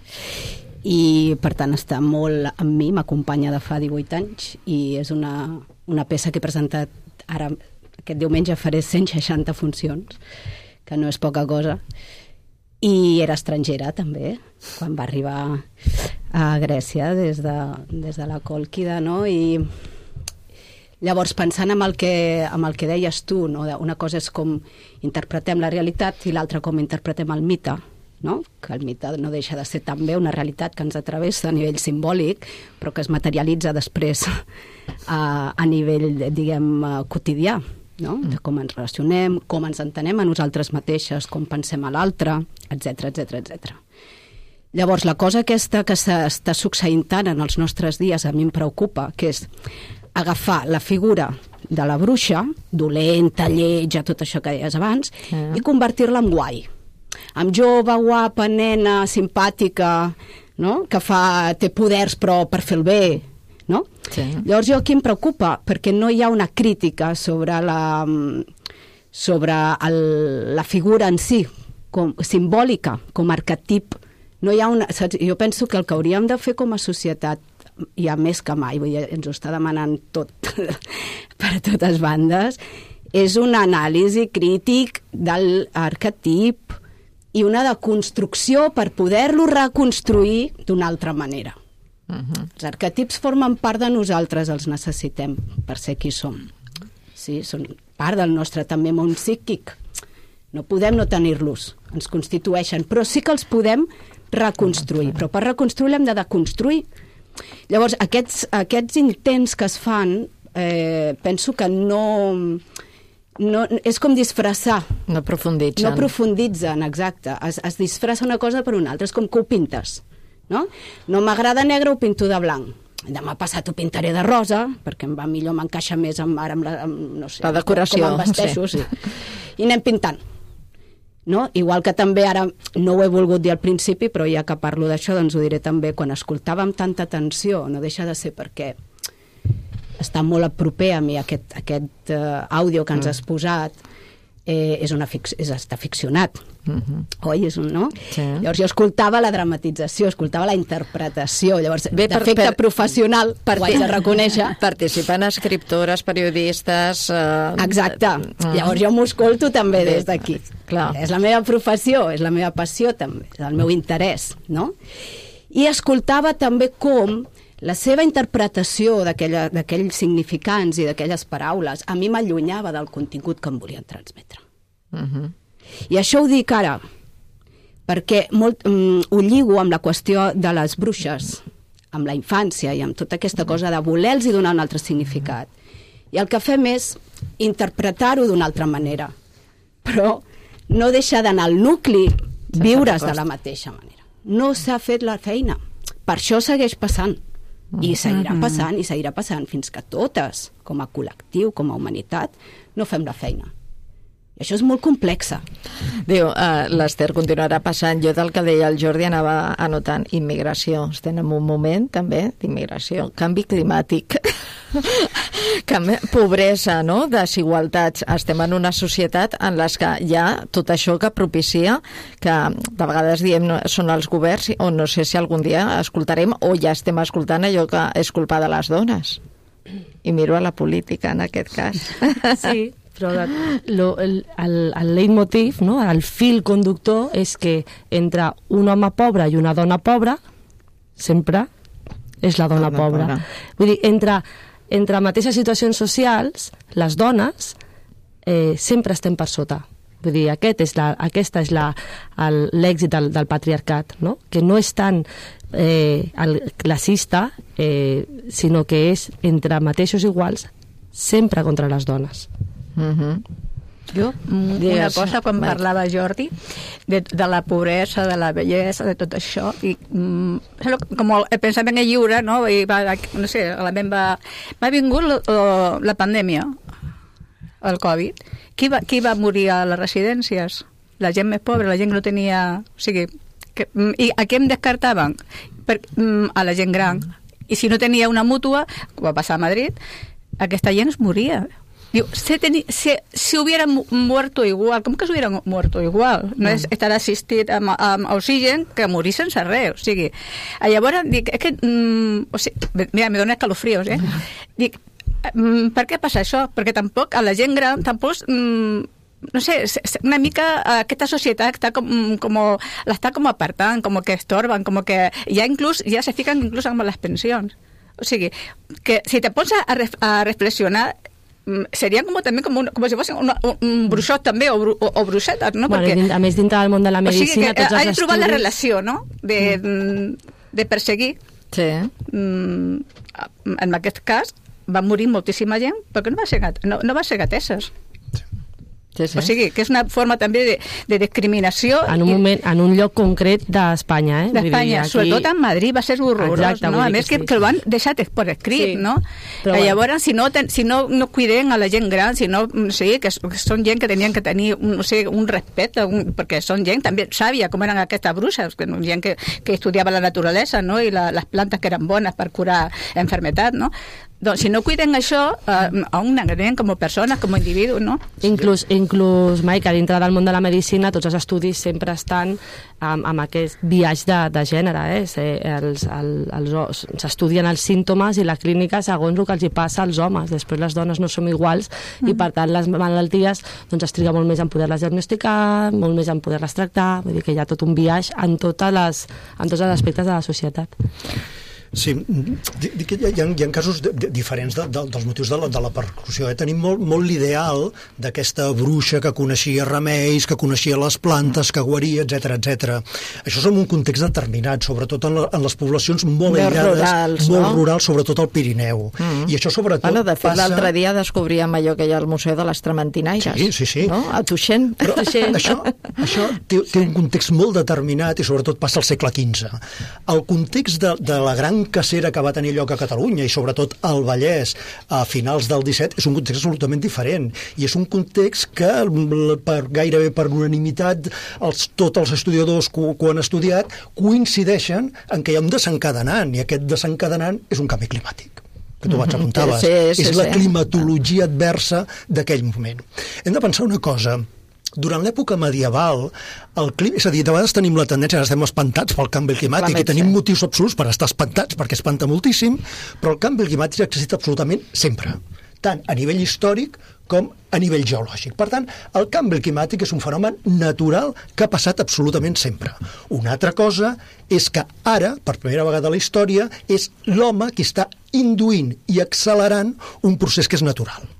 I, per tant, està molt amb mi, m'acompanya de fa divuit anys, i és una, una peça que he presentat ara, aquest diumenge faré cent seixanta funcions, que no és poca cosa, i era estrangera, també, quan va arribar a Grècia des de, des de la Còlquida, no?, i... Llavors, pensant en el que, en el que deies tu, no? Una cosa és com interpretem la realitat i l'altra com interpretem el mite, no? Que el mite no deixa de ser també una realitat que ens atravessa a nivell simbòlic, però que es materialitza després a, a nivell, diguem, quotidià, no? De com ens relacionem, com ens entenem a nosaltres mateixes, com pensem a l'altre, etcètera, etcètera, etcètera. Llavors, la cosa aquesta que està succeint tant en els nostres dies a mi em preocupa, que és agafar la figura de la bruixa, dolenta, lletja, tot això que deies abans, mm. i convertir-la en guai. En jove, guapa, nena, simpàtica, no? Que fa, té poders però per fer el bé, no? Sí. Llavors jo aquí em preocupa perquè no hi ha una crítica sobre la, sobre el, la figura en si, com, simbòlica, com arquetip. No hi ha una, saps? Jo penso que el que hauríem de fer com a societat hi ha més que mai, vull dir, ens ho està demanant tot per totes bandes, és un anàlisi crític de l'arquetip i una deconstrucció per poder-lo reconstruir d'una altra manera. Uh-huh. Els arquetips formen part de nosaltres, els necessitem per ser qui som. Sí, són part del nostre també món psíquic. No podem no tenir-los, ens constitueixen, però sí que els podem reconstruir, però per reconstruir l'hem de deconstruir. Llavors, aquests, aquests intents que es fan, eh, penso que no, no... És com disfressar. No profunditzen. No profunditzen, exacte. Es, es disfressa una cosa per una altra, és com que ho pintes. No, no m'agrada negre, ho pinto de blanc. Demà passat ho pintaré de rosa, perquè em va millor, m'encaixa més amb, ara amb, la, amb, no sé, la decoració, com em vesteixo, sí. sí. I anem pintant. No? Igual que també ara, no ho he volgut dir al principi, però ja que parlo d'això, doncs ho diré també, quan escoltàvem tanta atenció, no deixa de ser perquè està molt a proper a mi aquest, aquest uh, àudio que ens has posat, eh, és una fic és, està ficcionat. Uh-huh. Oi? És un, no? Sí. Llavors jo escoltava la dramatització, escoltava la interpretació, llavors Bé, per, d'efecte per, professional per, ho haig de reconèixer. Participen escriptores, periodistes... Eh... Exacte. Uh-huh. Llavors jo m'ho escolto també des d'aquí. Clar. És la meva professió, és la meva passió també, és el meu interès, no? I escoltava també com la seva interpretació d'aquells significants i d'aquelles paraules a mi m'allunyava del contingut que em volien transmetre. Uh-huh. I això ho dic ara perquè molt, um, ho lligo amb la qüestió de les bruixes, amb la infància i amb tota aquesta cosa de voler-los donar un altre significat. I el que fem és interpretar-ho d'una altra manera, però no deixa d'anar al nucli, viure's de la mateixa manera. No s'ha fet la feina. Per això segueix passant. I seguirà passant, i seguirà passant fins que totes, com a col·lectiu, com a humanitat, no fem la feina. I això és molt complexa. Diu, uh, l'Ester continuarà passant. Jo del que deia el Jordi anava anotant immigració. Estem en un moment també d'immigració. Canvi climàtic. Canvi, pobresa, no? Desigualtats. Estem en una societat en les que hi ha tot això que propicia, que de vegades diem no, són els governs, o no sé si algun dia escoltarem o ja estem escoltant allò que és culpa de les dones. I miro a la política en aquest cas. Sí. Però lo, el, el, el leitmotiv, no? El fil conductor és que entre un home pobre i una dona pobra sempre és la dona, dona pobra. pobra. Vull dir, entre, entre mateixes situacions socials, les dones eh, sempre estem per sota. Vull dir, aquest és la, aquesta és la, el, l'èxit del, del patriarcat, no? Que no és tant eh, el classista, eh, sinó que és entre mateixos iguals sempre contra les dones. Uh-huh. Jo, una cosa, quan parlava Jordi de, de la pobresa, de la bellesa, de tot això, i mm, com el pensament lliure, no? I va, no sé, la va, m'ha vingut la, la pandèmia, el Covid. Qui va, qui va morir a les residències? La gent més pobra, la gent que no tenia... O sigui, que, i a què em descartaven? Per, a la gent gran. I si no tenia una mútua, com va passar a Madrid, aquesta gent es moria. Diu, si, teni, si, si hubiera muerto igual, com que s'hubiera muerto igual? No és estar assistit amb, amb oxigen que morir sense res, o sigui... Llavors, dic, és que... Mm, o sigui, mira, me dona escalofrios, eh? Dic, mm, per què passa això? Perquè tampoc, a la gent gran, tampoc... Mm, no sé, una mica aquesta societat està com, com, l'està com apartant, com que estorben, com que ja inclús, ja se fiquen inclús amb les pensions. O sigui, que si te pots a, ref, a reflexionar, serien com, també com, un, com si fossin un, un bruixot també, o, bru, o, o bruixetes, no? Bueno, Perquè, a més, dintre del món de la medicina, o sigui, tots els estudis... Ha de trobar la relació, no?, de, de perseguir. Sí. En aquest cas, va morir moltíssima gent perquè no va ser, no, no va ser ateses. Sí, sí. O sigui, que és una forma també de, de discriminació. En un, i... moment, en un lloc concret d'Espanya, eh? D'Espanya, aquí... sobretot en Madrid va ser horrorós, exacte, no? A més que, que, sí. que el van deixar per escrit, sí. no? Però bueno. Llavors, si, no, ten, si no, no cuiden a la gent gran, si no, no sé, que, que són gent que tenien que tenir un, no sé, un respecte, un, perquè són gent també sàvia, com eren aquestes bruixes, que, gent que, que estudiava la naturalesa, no? I la, les plantes que eren bones per curar enfermetat, no? Doncs si no cuiden això, eh, a un agredent com a persona, com a individu, no? Inclús, inclús, Maica, dintre del món de la medicina, tots els estudis sempre estan amb, amb aquest biaix de, de gènere, eh? Els, el, els, s'estudien els símptomes i la clínica segons el que els hi passa als homes. Després les dones no som iguals mm. i per tant les malalties doncs es triga molt més en poder-les diagnosticar, molt més en poder-les tractar, vull dir que hi ha tot un biaix en, totes les, en tots els aspectes de la societat. Sí, dic que hi ha, hi ha casos de, de, diferents de, de, dels motius de la, de la percussió. Eh? Tenim molt, molt l'ideal d'aquesta bruixa que coneixia remeis, que coneixia les plantes, que guaria, etcètera, etcètera. Això és en un context determinat, sobretot en, la, en les poblacions molt Més aïllades, rurals, molt no? rurals, sobretot al Pirineu. Mm-hmm. I això sobretot bueno, de fet, passa... l'altre dia descobríem allò que hi ha al Museu de les Trementinaires. Sí, sí, sí. No? A Tuixent. Però això, això té, té un context molt determinat i sobretot passa al segle quinze. El context de, de la gran cacera que va tenir lloc a Catalunya i sobretot al Vallès a finals del disset és un context absolutament diferent i és un context que per, gairebé per unanimitat els, tots els estudiadors que, que ho han estudiat coincideixen en que hi ha un desencadenant i aquest desencadenant és un canvi climàtic que tu vaig apuntaves. Sí, sí, és sí, la climatologia adversa d'aquell moment. Hem de pensar una cosa. Durant l'època medieval, el clima, és a dir, de vegades tenim la tendència, estem espantats pel canvi climàtic i tenim motius absoluts per estar espantats, perquè espanta moltíssim, però el canvi climàtic ha existit absolutament sempre, tant a nivell històric com a nivell geològic. Per tant, el canvi climàtic és un fenomen natural que ha passat absolutament sempre. Una altra cosa és que ara, per primera vegada a la història, és l'home qui està induint i accelerant un procés que és natural.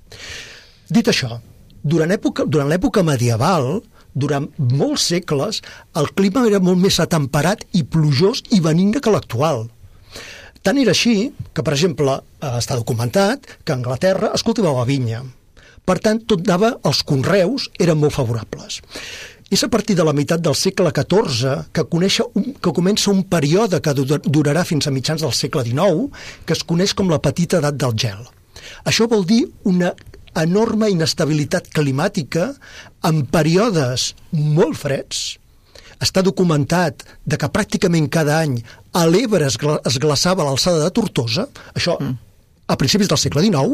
Dit això, Durant, època, durant l'època medieval, durant molts segles, el clima era molt més atemperat i plujós i benigne que l'actual. Tant era així que, per exemple, està documentat que a Anglaterra es cultivava vinya. Per tant, tot dava, els conreus eren molt favorables. És a partir de la meitat del segle catorze que, un, que comença un període que durarà fins a mitjans del segle dinou, que es coneix com la petita edat del gel. Això vol dir una enorme inestabilitat climàtica en períodes molt freds. Està documentat de que pràcticament cada any a l'Ebre es, gla es glaçava l'alçada de Tortosa, això a principis del segle dinou.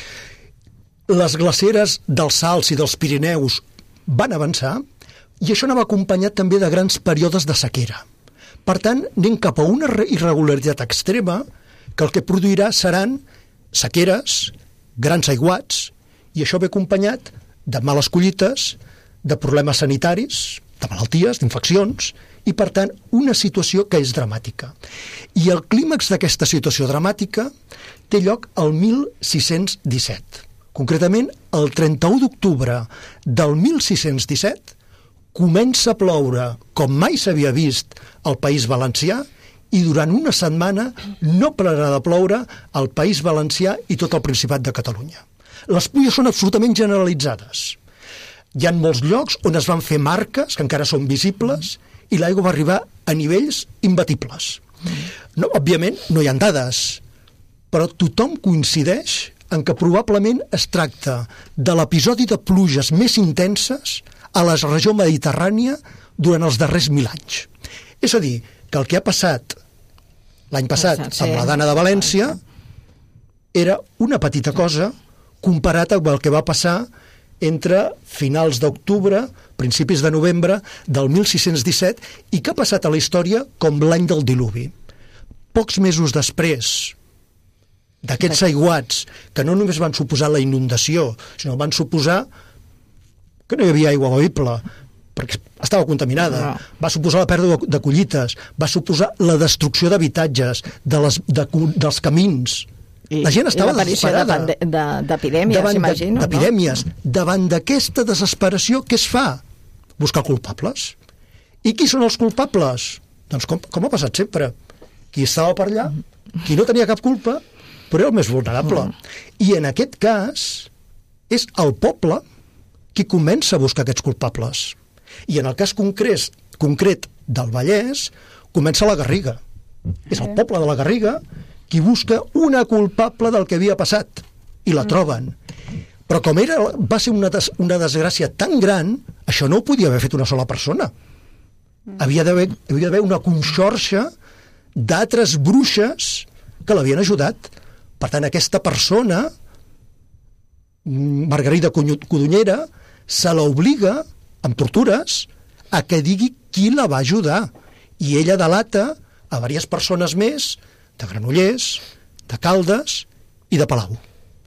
Les glaceres dels Alps i dels Pirineus van avançar i això anava acompanyat també de grans períodes de sequera. Per tant, anem cap a una irregularitat extrema que el que produirà seran sequeres, grans aiguats, i això ve acompanyat de males collites, de problemes sanitaris, de malalties, d'infeccions, i, per tant, una situació que és dramàtica. I el clímax d'aquesta situació dramàtica té lloc el mil sis-cents disset. Concretament, el trenta-u d'octubre del mil sis-cents disset comença a ploure com mai s'havia vist al País Valencià i durant una setmana no pararà de ploure al País Valencià i tot el Principat de Catalunya. Les pluies són absolutament generalitzades. Hi ha molts llocs on es van fer marques, que encara són visibles, i l'aigua va arribar a nivells imbatibles. No, òbviament, no hi ha dades, però tothom coincideix en que probablement es tracta de l'episodi de pluges més intenses a la regió mediterrània durant els darrers mil anys. És a dir, que el que ha passat l'any passat amb la Dana de València era una petita cosa comparat amb el que va passar entre finals d'octubre, principis de novembre del mil sis-cents disset i que ha passat a la història com l'any del diluvi. Pocs mesos després d'aquests aiguats, que no només van suposar la inundació, sinó van suposar que no hi havia aigua bevible, perquè estava contaminada, va suposar la pèrdua de collites, va suposar la destrucció d'habitatges, de les, de, dels camins. I, la gent estava desesperada. D'epidèmies, imagino. D'epidèmies. No? Davant d'aquesta desesperació, què es fa? Buscar culpables. I qui són els culpables? Doncs com, com ha passat sempre. Qui estava per allà, qui no tenia cap culpa, però era el més vulnerable. I en aquest cas és el poble qui comença a buscar aquests culpables. I en el cas concret, concret del Vallès, comença la Garriga. És el poble de la Garriga qui busca una culpable del que havia passat, i la troben. Però com era, va ser una, des, una desgràcia tan gran, això no ho podia haver fet una sola persona. Havia d'haver una conxorxa d'altres bruixes que l'havien ajudat. Per tant, aquesta persona, Margarida Codonyera, se l'obliga, amb tortures, a que digui qui la va ajudar. I ella delata a diverses persones més, de Granollers, de Caldes i de Palau.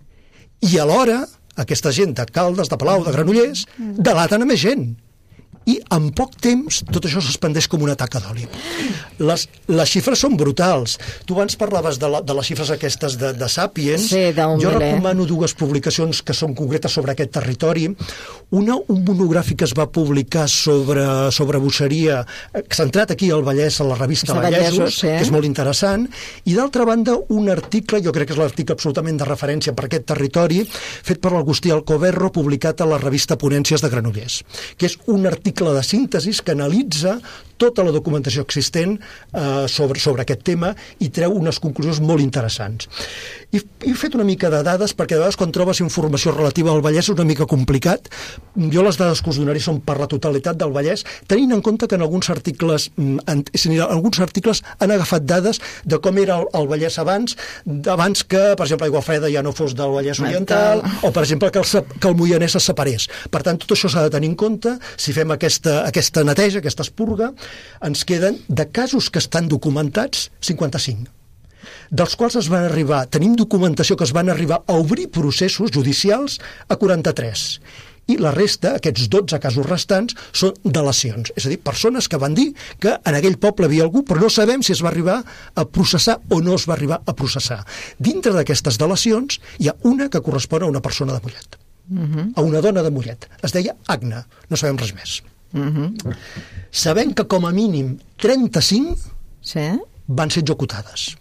I alhora, aquesta gent de Caldes, de Palau, de Granollers, delaten a més gent. i en poc temps tot això s'expandeix com una taca d'oli. Les, les xifres són brutals. Tu abans parlaves de, la, de les xifres aquestes de, de Sapiens. Sí, jo recomano dues publicacions que són concretes sobre aquest territori. Una, un monogràfic que es va publicar sobre, sobre bruixeria, centrat aquí al Vallès, a la revista Vallesos, sí. que és molt interessant, i d'altra banda un article, jo crec que és l'article absolutament de referència per aquest territori, fet per l'Agustí Alcoverro, publicat a la revista Ponències de Granollers, que és un article de síntesis que analitza tota la documentació existent eh, sobre, sobre aquest tema i treu unes conclusions molt interessants. I he fet una mica de dades, perquè de vegades quan trobes informació relativa al Vallès és una mica complicat. Jo les dades que us donaré són per la totalitat del Vallès, tenint en compte que en alguns articles, en, en alguns articles han agafat dades de com era el, el Vallès abans, abans que, per exemple, Aiguafreda ja no fos del Vallès Oriental, o, per exemple, que el, que el Moianès se separés. Per tant, tot això s'ha de tenir en compte. Si fem aquesta, aquesta neteja, aquesta espurga, ens queden, de casos que estan documentats, cinquanta-cinc, dels quals es van arribar, tenim documentació que es van arribar a obrir processos judicials a quaranta-tres. I la resta, aquests dotze casos restants, són delacions. És a dir, persones que van dir que en aquell poble havia algú, però no sabem si es va arribar a processar o no es va arribar a processar. Dintre d'aquestes delacions hi ha una que correspon a una persona de Mollet. Uh-huh. A una dona de Mollet. Es deia Agna, no sabem res més. Uh-huh. Sabem que com a mínim trenta-cinc sí? van ser executades.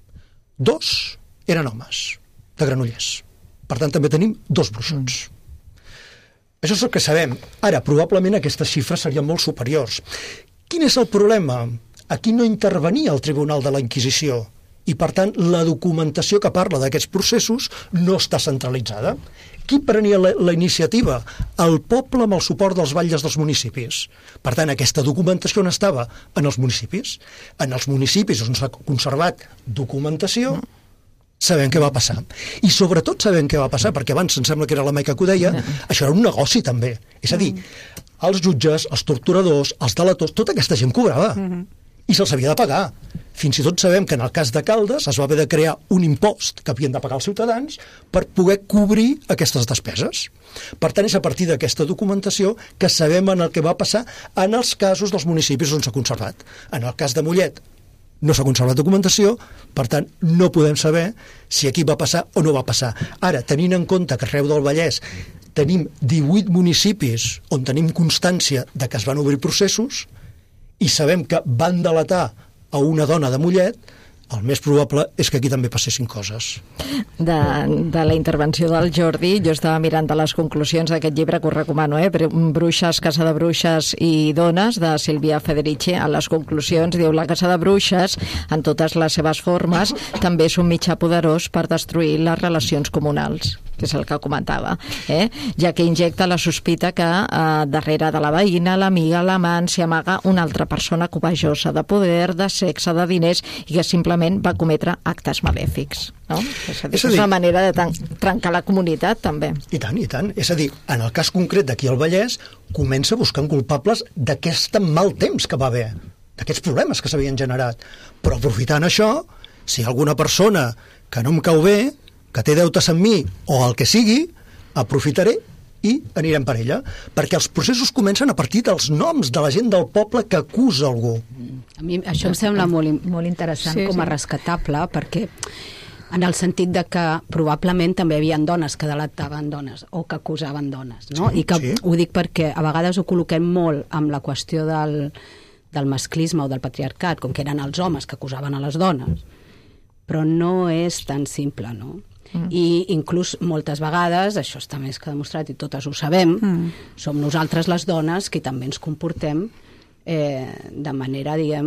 Dos eren homes de Granollers. Per tant, també tenim dos bruixots. Mm. Això és el que sabem. Ara, probablement aquestes xifres serien molt superiors. Quin és el problema? Aquí no intervenia el Tribunal de la Inquisició i, per tant, la documentació que parla d'aquests processos no està centralitzada. Qui prenia la, la iniciativa? El poble amb el suport dels batlles dels municipis. Per tant, aquesta documentació on estava? En els municipis. En els municipis on s'ha conservat documentació, sabem què va passar. I sobretot sabem què va passar, perquè abans em sembla que era la Maica que ho deia, això era un negoci també. És a dir, els jutges, els torturadors, els delators, tota aquesta gent cobrava. I se'ls havia de pagar. Fins i tot sabem que en el cas de Caldes es va haver de crear un impost que havien de pagar els ciutadans per poder cobrir aquestes despeses. Per tant, és a partir d'aquesta documentació que sabem en el que va passar en els casos dels municipis on s'ha conservat. En el cas de Mollet no s'ha conservat documentació, per tant, no podem saber si aquí va passar o no va passar. Ara, tenint en compte que arreu del Vallès tenim divuit municipis on tenim constància de que es van obrir processos i sabem que van delatar a una dona de Mollet, el més probable és que aquí també passessin coses. De, de la intervenció del Jordi, jo estava mirant de les conclusions d'aquest llibre que us recomano, eh? Bruixes, Casa de Bruixes i Dones, de Sílvia Federici. A les conclusions diu: la Casa de Bruixes, en totes les seves formes, també és un mitjà poderós per destruir les relacions comunals, que és el que comentava, eh? Ja que injecta la sospita que eh, darrere de la veïna, l'amiga, l'amant, s'hi amaga una altra persona covajosa de poder, de sexe, de diners, i que simplement va cometre actes malèfics. No? És a dir, és, a dir, és una manera de tan, trencar la comunitat, també. I tant, i tant. És a dir, en el cas concret d'aquí al Vallès, comença buscant culpables d'aquest mal temps que va haver, d'aquests problemes que s'havien generat. Però aprofitant això, si hi ha alguna persona que no em cau bé, que té deutes amb mi, o el que sigui, aprofitaré i anirem per ella, perquè els processos comencen a partir dels noms de la gent del poble que acusa algú. A mi això em sembla molt, molt interessant sí, com a sí. rescatable, perquè en el sentit de que probablement també hi havia dones que delataven dones o que acusaven dones, no? Sí, I que sí. Ho dic perquè a vegades ho col·loquem molt amb la qüestió del, del masclisme o del patriarcat, com que eren els homes que acusaven a les dones, però no és tan simple, no? Mm. I inclús moltes vegades, això està més que demostrat i totes ho sabem, mm. som nosaltres les dones que també ens comportem eh, de manera, diguem,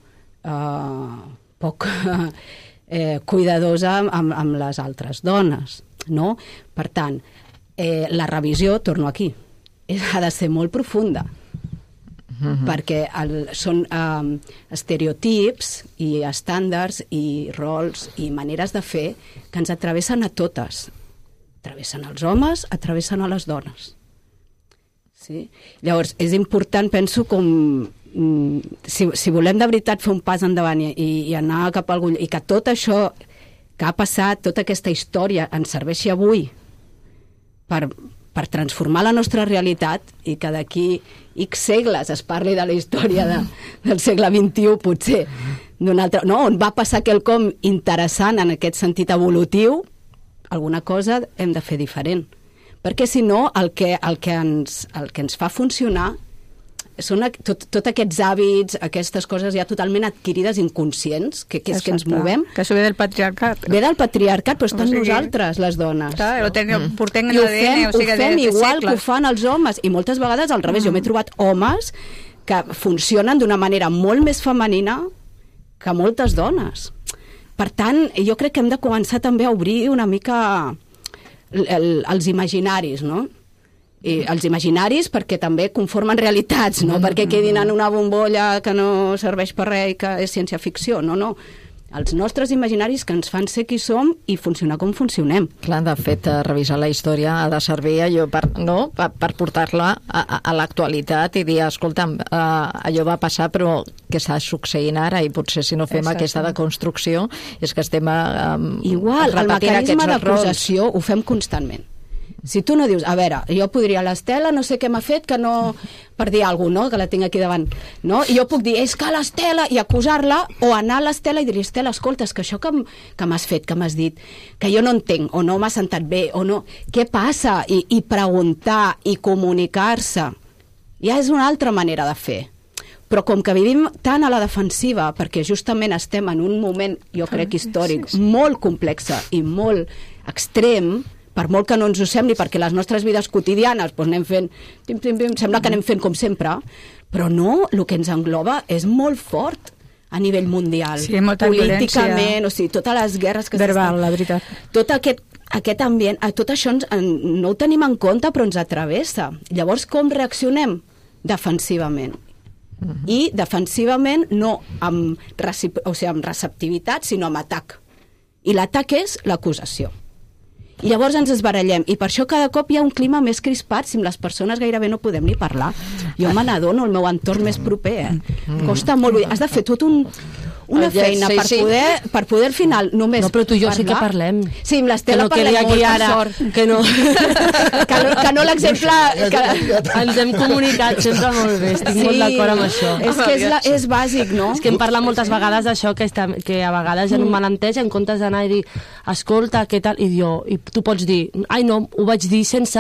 eh, poc eh, cuidadosa amb, amb les altres dones, no? Per tant, eh, la revisió, torno aquí, ha de ser molt profunda, Uh-huh. perquè el, són um, estereotips i estàndards i rols i maneres de fer que ens atravessen a totes. Atravessen els homes, atravessen a les dones. Sí? Llavors, és important, penso, com mm, si, si volem de veritat fer un pas endavant i, i anar cap a algun... i que tot això que ha passat, tota aquesta història ens serveixi avui per, per transformar la nostra realitat i que d'aquí X segles es parli de la història de, del segle vint-i-u, potser d'un altre, no? On va passar quelcom interessant en aquest sentit evolutiu, alguna cosa hem de fer diferent. Perquè si no, el que, el que, ens, el que ens fa funcionar són tot, tot aquests hàbits, aquestes coses ja totalment adquirides, inconscients, que, que és que ens movem. Que això ve del patriarcat. Ve del patriarcat, però està en nosaltres, les dones. Clar, ho tenim, mm. portem en l'A l'A D N, o sigui, ho fem de, de igual segles. Que ho fan els homes, i moltes vegades al revés. Mm. Jo m'he trobat homes que funcionen d'una manera molt més femenina que moltes dones. Per tant, jo crec que hem de començar també a obrir una mica el, el, els imaginaris, no? I els imaginaris perquè també conformen realitats, no? Mm-hmm. Perquè quedin en una bombolla que no serveix per res i que és ciència-ficció, no, no. Els nostres imaginaris que ens fan ser qui som i funcionar com funcionem. Clar, de fet, revisar la història ha de servir allò per, no? per, per portar-la a, a, a l'actualitat i dir, escolta'm, uh, allò va passar però què està succeint ara i potser si no fem Exacte. Aquesta deconstrucció és que estem um, Igual, el mecanisme d'acusació ho fem constantment. Si tu no dius, a veure, jo podria l'Estela, no sé què m'ha fet, que no... per dir alguna cosa, no?, que la tinc aquí davant, no? I jo puc dir, és que l'Estela, i acusar-la, o anar a l'Estela i dir, Estela, escolta, és que això que, que m'has fet, que m'has dit, que jo no entenc, o no m'ha sentat bé, o no... Què passa? I, i preguntar, i comunicar-se. Ja és una altra manera de fer. Però com que vivim tan a la defensiva, perquè justament estem en un moment, jo crec, històric, sí, sí. molt complex i molt extrem, per molt que no ens ho sembli, perquè les nostres vides quotidianes doncs anem fent, pim, pim, pim, sembla que anem fent com sempre, però no, el que ens engloba és molt fort a nivell mundial. Sí, molta políticament, violència. O sigui, totes les guerres que verbal, la veritat. Tot aquest, aquest ambient, tot això ens, no ho tenim en compte, però ens atravessa. Llavors, com reaccionem? Defensivament. Uh-huh. I defensivament no amb, recip... o sigui, amb receptivitat, sinó amb atac. I l'atac és l'acusació. I llavors ens esbarallem, i per això cada cop hi ha un clima més crispat, si amb les persones gairebé no podem ni parlar. Jo me n'adono, el meu entorn més proper, eh? Costa molt, has de fer tot un... una feina sí, per, sí. Poder, per poder al final només no, però tu i jo parlar. Sí que parlem. Sí, amb l'Estela no parlem molt, ara, per sort. Que no, que no, que no l'exemple... Que... Ens hem comunicat sempre molt bé, estic sí, molt d'acord amb això. És que és, la, és bàsic, no? És que hem parlat moltes vegades d'això, que, està, que a vegades hi ha un malentès, en comptes d'anar i dir, escolta, què tal? I jo, i tu pots dir, ai no, ho vaig dir sense...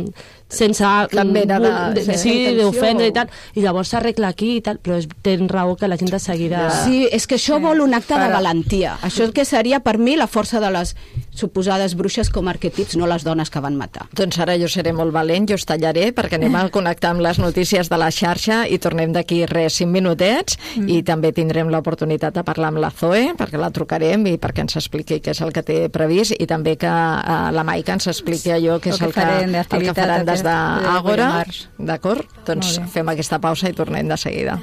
sense cap mena de, de, de, sí, d'ofendre i tal, i llavors s'arregla aquí i tal, però és, tens raó que la gent de seguida... Sí, és que això sí. vol un acte de valentia. Això que seria per mi la força de les suposades bruixes com a arquetips, no les dones que van matar. Doncs ara jo seré molt valent, jo es tallaré perquè anem a connectar amb les notícies de la xarxa i tornem d'aquí res cinc minutets mm. i també tindrem l'oportunitat de parlar amb la Zoe perquè la trucarem i perquè ens expliqui què és el que té previst i també que uh, la Maica ens expliqui allò que és el que, el que faran des d'Àgora, d'acord? Doncs fem aquesta pausa i tornem de seguida.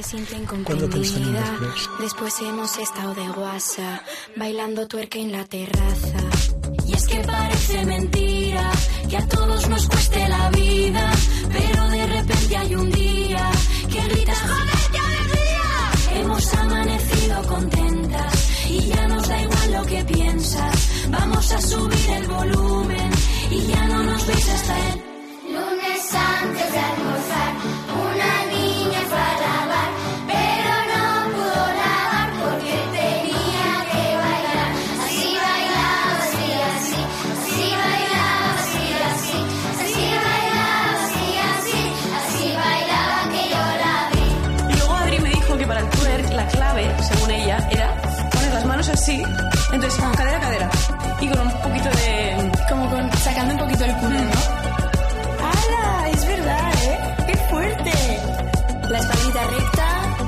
Después hemos estado de guasa, bailando tuerca en la terraza. Y es que parece mentira que a todos nos cueste la vida, pero de repente hay un día que gritas ¡joder, qué alegría! Hemos amanecido contentas y ya nos da igual lo que piensas. Vamos a subir el volumen y ya no nos veis hasta el lunes antes de almorzar. Una niña fue a lavar, pero no pudo lavar porque tenía que bailar. Así bailaba, así, así, así bailaba, así, así, así bailaba, así, así, así bailaba que yo la vi. Y luego Adri me dijo que para el twerk la clave, según ella, era poner las manos así, entonces cadera a cadera y con un poquito de... como con sacando un poquito el culo, ¿no? ¡Hala! Es verdad, ¿eh? ¡Qué fuerte! La espaldita recta.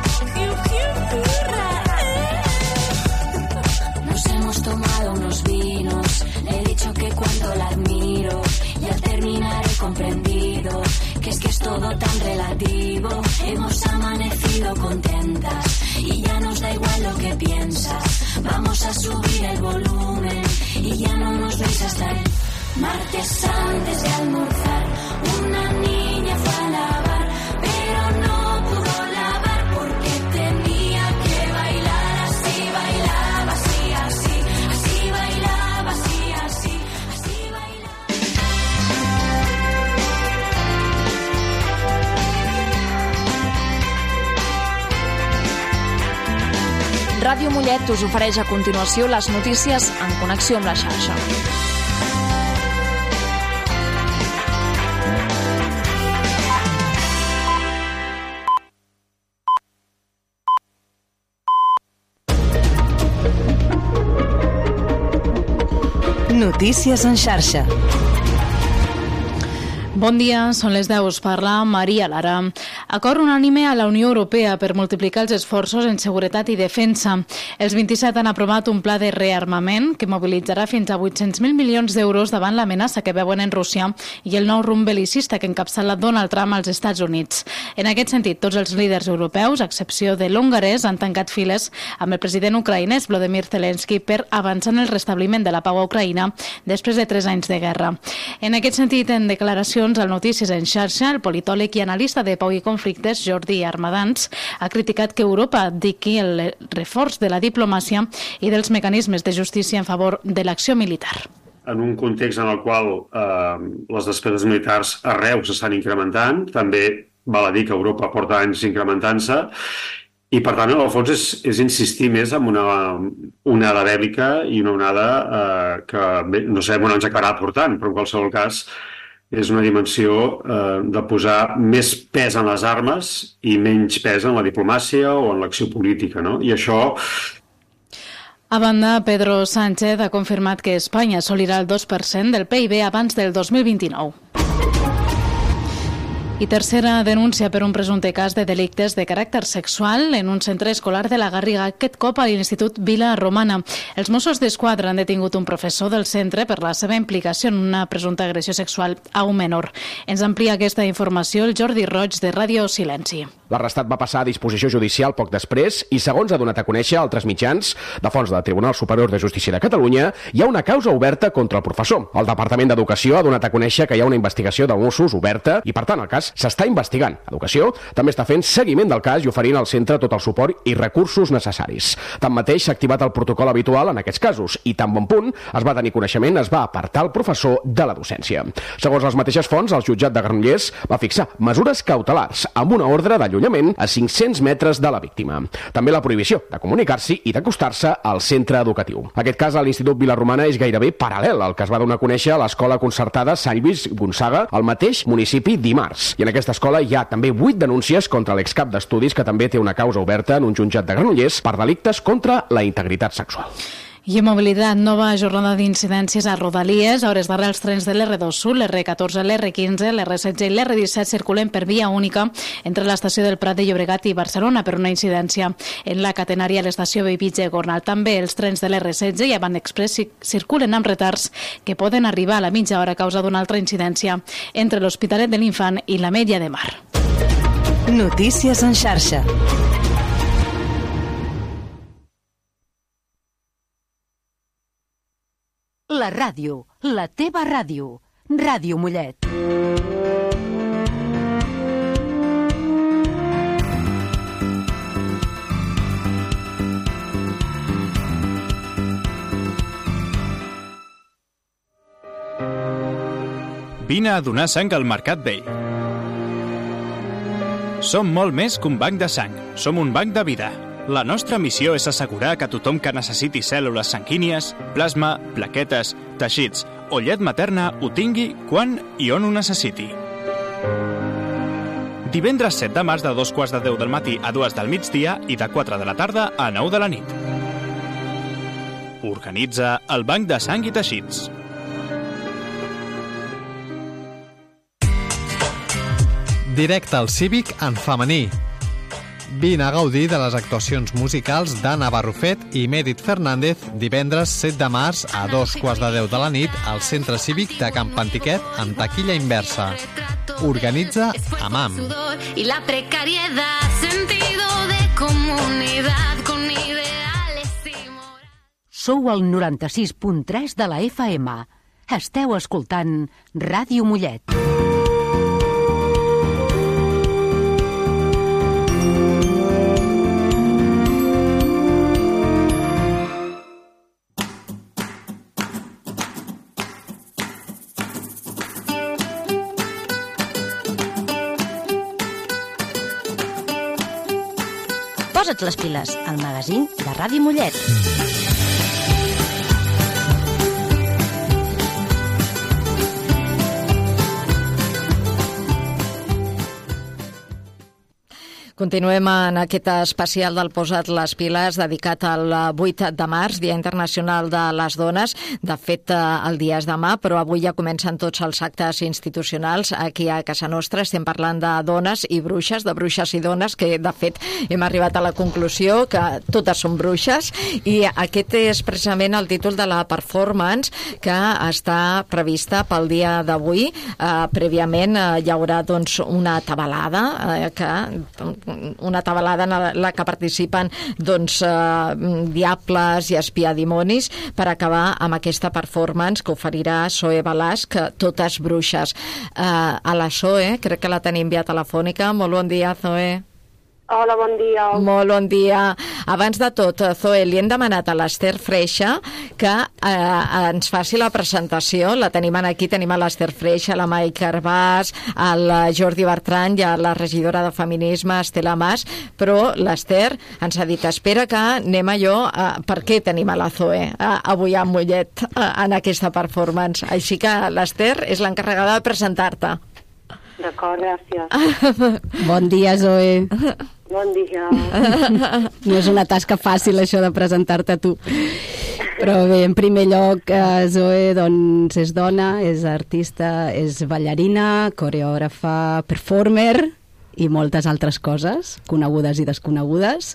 Nos hemos tomado unos vinos, le he dicho que cuando la admiro y al terminar he comprendido que es que es todo tan relativo. Hemos amanecido contentas y ya nos da igual lo que piensas. Vamos a subir el volumen y ya no nos veis hasta el martes antes de almorzar. Una niña fue a lavar, pero no pudo lavar porque tenía que bailar. Así bailaba, así, así, así bailaba, así, así, así bailaba. Ràdio Mollet us ofereix a continuació les notícies en connexió amb la xarxa. Notícies en xarxa. Bon dia, són les deu, us parla Maria Lara. Acord unànime a la Unió Europea per multiplicar els esforços en seguretat i defensa. Els vint-i-set han aprovat un pla de rearmament que mobilitzarà fins a vuit-cents mil milions d'euros davant l'amenaça que veuen en Rússia i el nou rumb belicista que encapçala Donald Trump als Estats Units. En aquest sentit, tots els líders europeus, a excepció de l'hongarès, han tancat files amb el president ucraïnès Volodymyr Zelensky per avançar en el restabliment de la pau a Ucraïna després de tres anys de guerra. En aquest sentit, en declaracions al Notícies en xarxa, el politòleg i analista de pau i conflictes, Jordi Armadans, ha criticat que Europa diqui el reforç de la diplomàcia i dels mecanismes de justícia en favor de l'acció militar. En un context en el qual eh, les despeses militars arreu s'estan incrementant, també val a dir que Europa porta anys incrementant-se, i per tant, en el fons, és, és insistir més en una onada bèl·lica i una onada eh, que bé, no sabem on ens acabarà portant, però en qualsevol cas és una dimensió eh, de posar més pes en les armes i menys pes en la diplomàcia o en l'acció política, no? I això... A banda, Pedro Sánchez ha confirmat que Espanya assolirà el dos per cent del P I B abans del dos mil vint-i-nou. I tercera denúncia per un presumpte cas de delictes de caràcter sexual en un centre escolar de la Garriga, aquest cop a l'Institut Vila Romana. Els Mossos d'Esquadra han detingut un professor del centre per la seva implicació en una presumpta agressió sexual a un menor. Ens amplia aquesta informació el Jordi Roig, de Ràdio Silenci. L'arrestat va passar a disposició judicial poc després i, segons ha donat a conèixer altres mitjans de fons del Tribunal Superior de Justícia de Catalunya, hi ha una causa oberta contra el professor. El Departament d'Educació ha donat a conèixer que hi ha una investigació de Mossos oberta i, per tant, el cas s'està investigant. Educació també està fent seguiment del cas i oferint al centre tot el suport i recursos necessaris. Tanmateix, s'ha activat el protocol habitual en aquests casos i, tan bon punt es va tenir coneixement, es va apartar el professor de la docència. Segons les mateixes fonts, el jutjat de Granollers va fixar mesures cautelars amb una ordre d'allunyament a cinc-cents metres de la víctima. També la prohibició de comunicar-s'hi i d'acostar-se al centre educatiu. Aquest cas a l'Institut Vilarromana és gairebé paral·lel al que es va donar a conèixer a l'escola concertada Sant Lluís Gonçaga, al mateix municipi, dimarts. I en aquesta escola hi ha també vuit denúncies contra l'excap d'estudis, que també té una causa oberta en un jutjat de Granollers per delictes contra la integritat sexual. I en mobilitat, nova jornada d'incidències a Rodalies. A hores d'ara els trens de l'R dos Sud, l'R catorze, l'R quinze, l'R setze i l'R disset circulen per via única entre l'estació del Prat de Llobregat i Barcelona per una incidència en la catenària a l'estació Bellvitge-Gornal. També els trens de l'R setze i Avant Express circulen amb retards que poden arribar a la mitja hora a causa d'una altra incidència entre l'Hospitalet de l'Infant i l'Ametlla de Mar. Notícies en xarxa. La ràdio, la teva ràdio. Ràdio Mollet. Vine a donar sang al Mercat Vell. Som molt més que un banc de sang. Som un banc de vida. La nostra missió és assegurar que tothom que necessiti cèl·lules sanguínies, plasma, plaquetes, teixits o llet materna ho tingui quan i on ho necessiti. Divendres set de març de dos quarts de deu del matí a dues del migdia i de quatre de la tarda a nou de la nit. Organitza el Banc de Sang i Teixits. Directe al Cívic en femení. Vine a gaudir de les actuacions musicals d'Anna Barrufet i Mèrit Fernández divendres set de març a dos quarts de deu de la nit al Centre Cívic de Can Pantiquet amb taquilla inversa. Organitza AMAM. Y la precariedad, sentido de comunidad con ideales y moral. Sou al noranta-sis punt tres de la F M. Esteu escoltant Ràdio Mollet. Posa't les piles, el magazín de Ràdio Mollet. Continuem en aquest especial del Posa't les piles dedicat al vuit de març, Dia Internacional de les Dones. De fet, el dia és demà, però avui ja comencen tots els actes institucionals aquí a casa nostra. Estem parlant de dones i bruixes, de bruixes i dones, que de fet hem arribat a la conclusió que totes són bruixes, i aquest és precisament el títol de la performance que està prevista pel dia d'avui. Eh, prèviament eh, hi haurà doncs, una tabalada eh, que una tabalada en la que participen doncs, eh, diables i espiadimonis per acabar amb aquesta performance que oferirà Zoe Balasch, Totes bruixes. Eh, a la Zoe, crec que la tenim via telefònica. Molt bon dia, Zoe. Hola, bon dia. Molt bon dia. Abans de tot, Zoe, li hem demanat a l'Ester Freixa que eh, ens faci la presentació. La tenim aquí, tenim a l'Ester Freixa, la Mai Carbàs, el Jordi Bertran i a la regidora de Feminisme, Estela Mas, però l'Ester ens ha dit, espera que anem a jo, eh, per què tenim a la Zoe eh, avui a Mollet eh, en aquesta performance. Així que l'Ester és l'encarregada de presentar-te. D'acord, gràcies. Bon dia, Zoe. Bon dia. No és una tasca fàcil, això de presentar-te tu. Però bé, en primer lloc, eh, Zoe doncs, és dona, és artista, és ballarina, coreògrafa, performer i moltes altres coses, conegudes i desconegudes.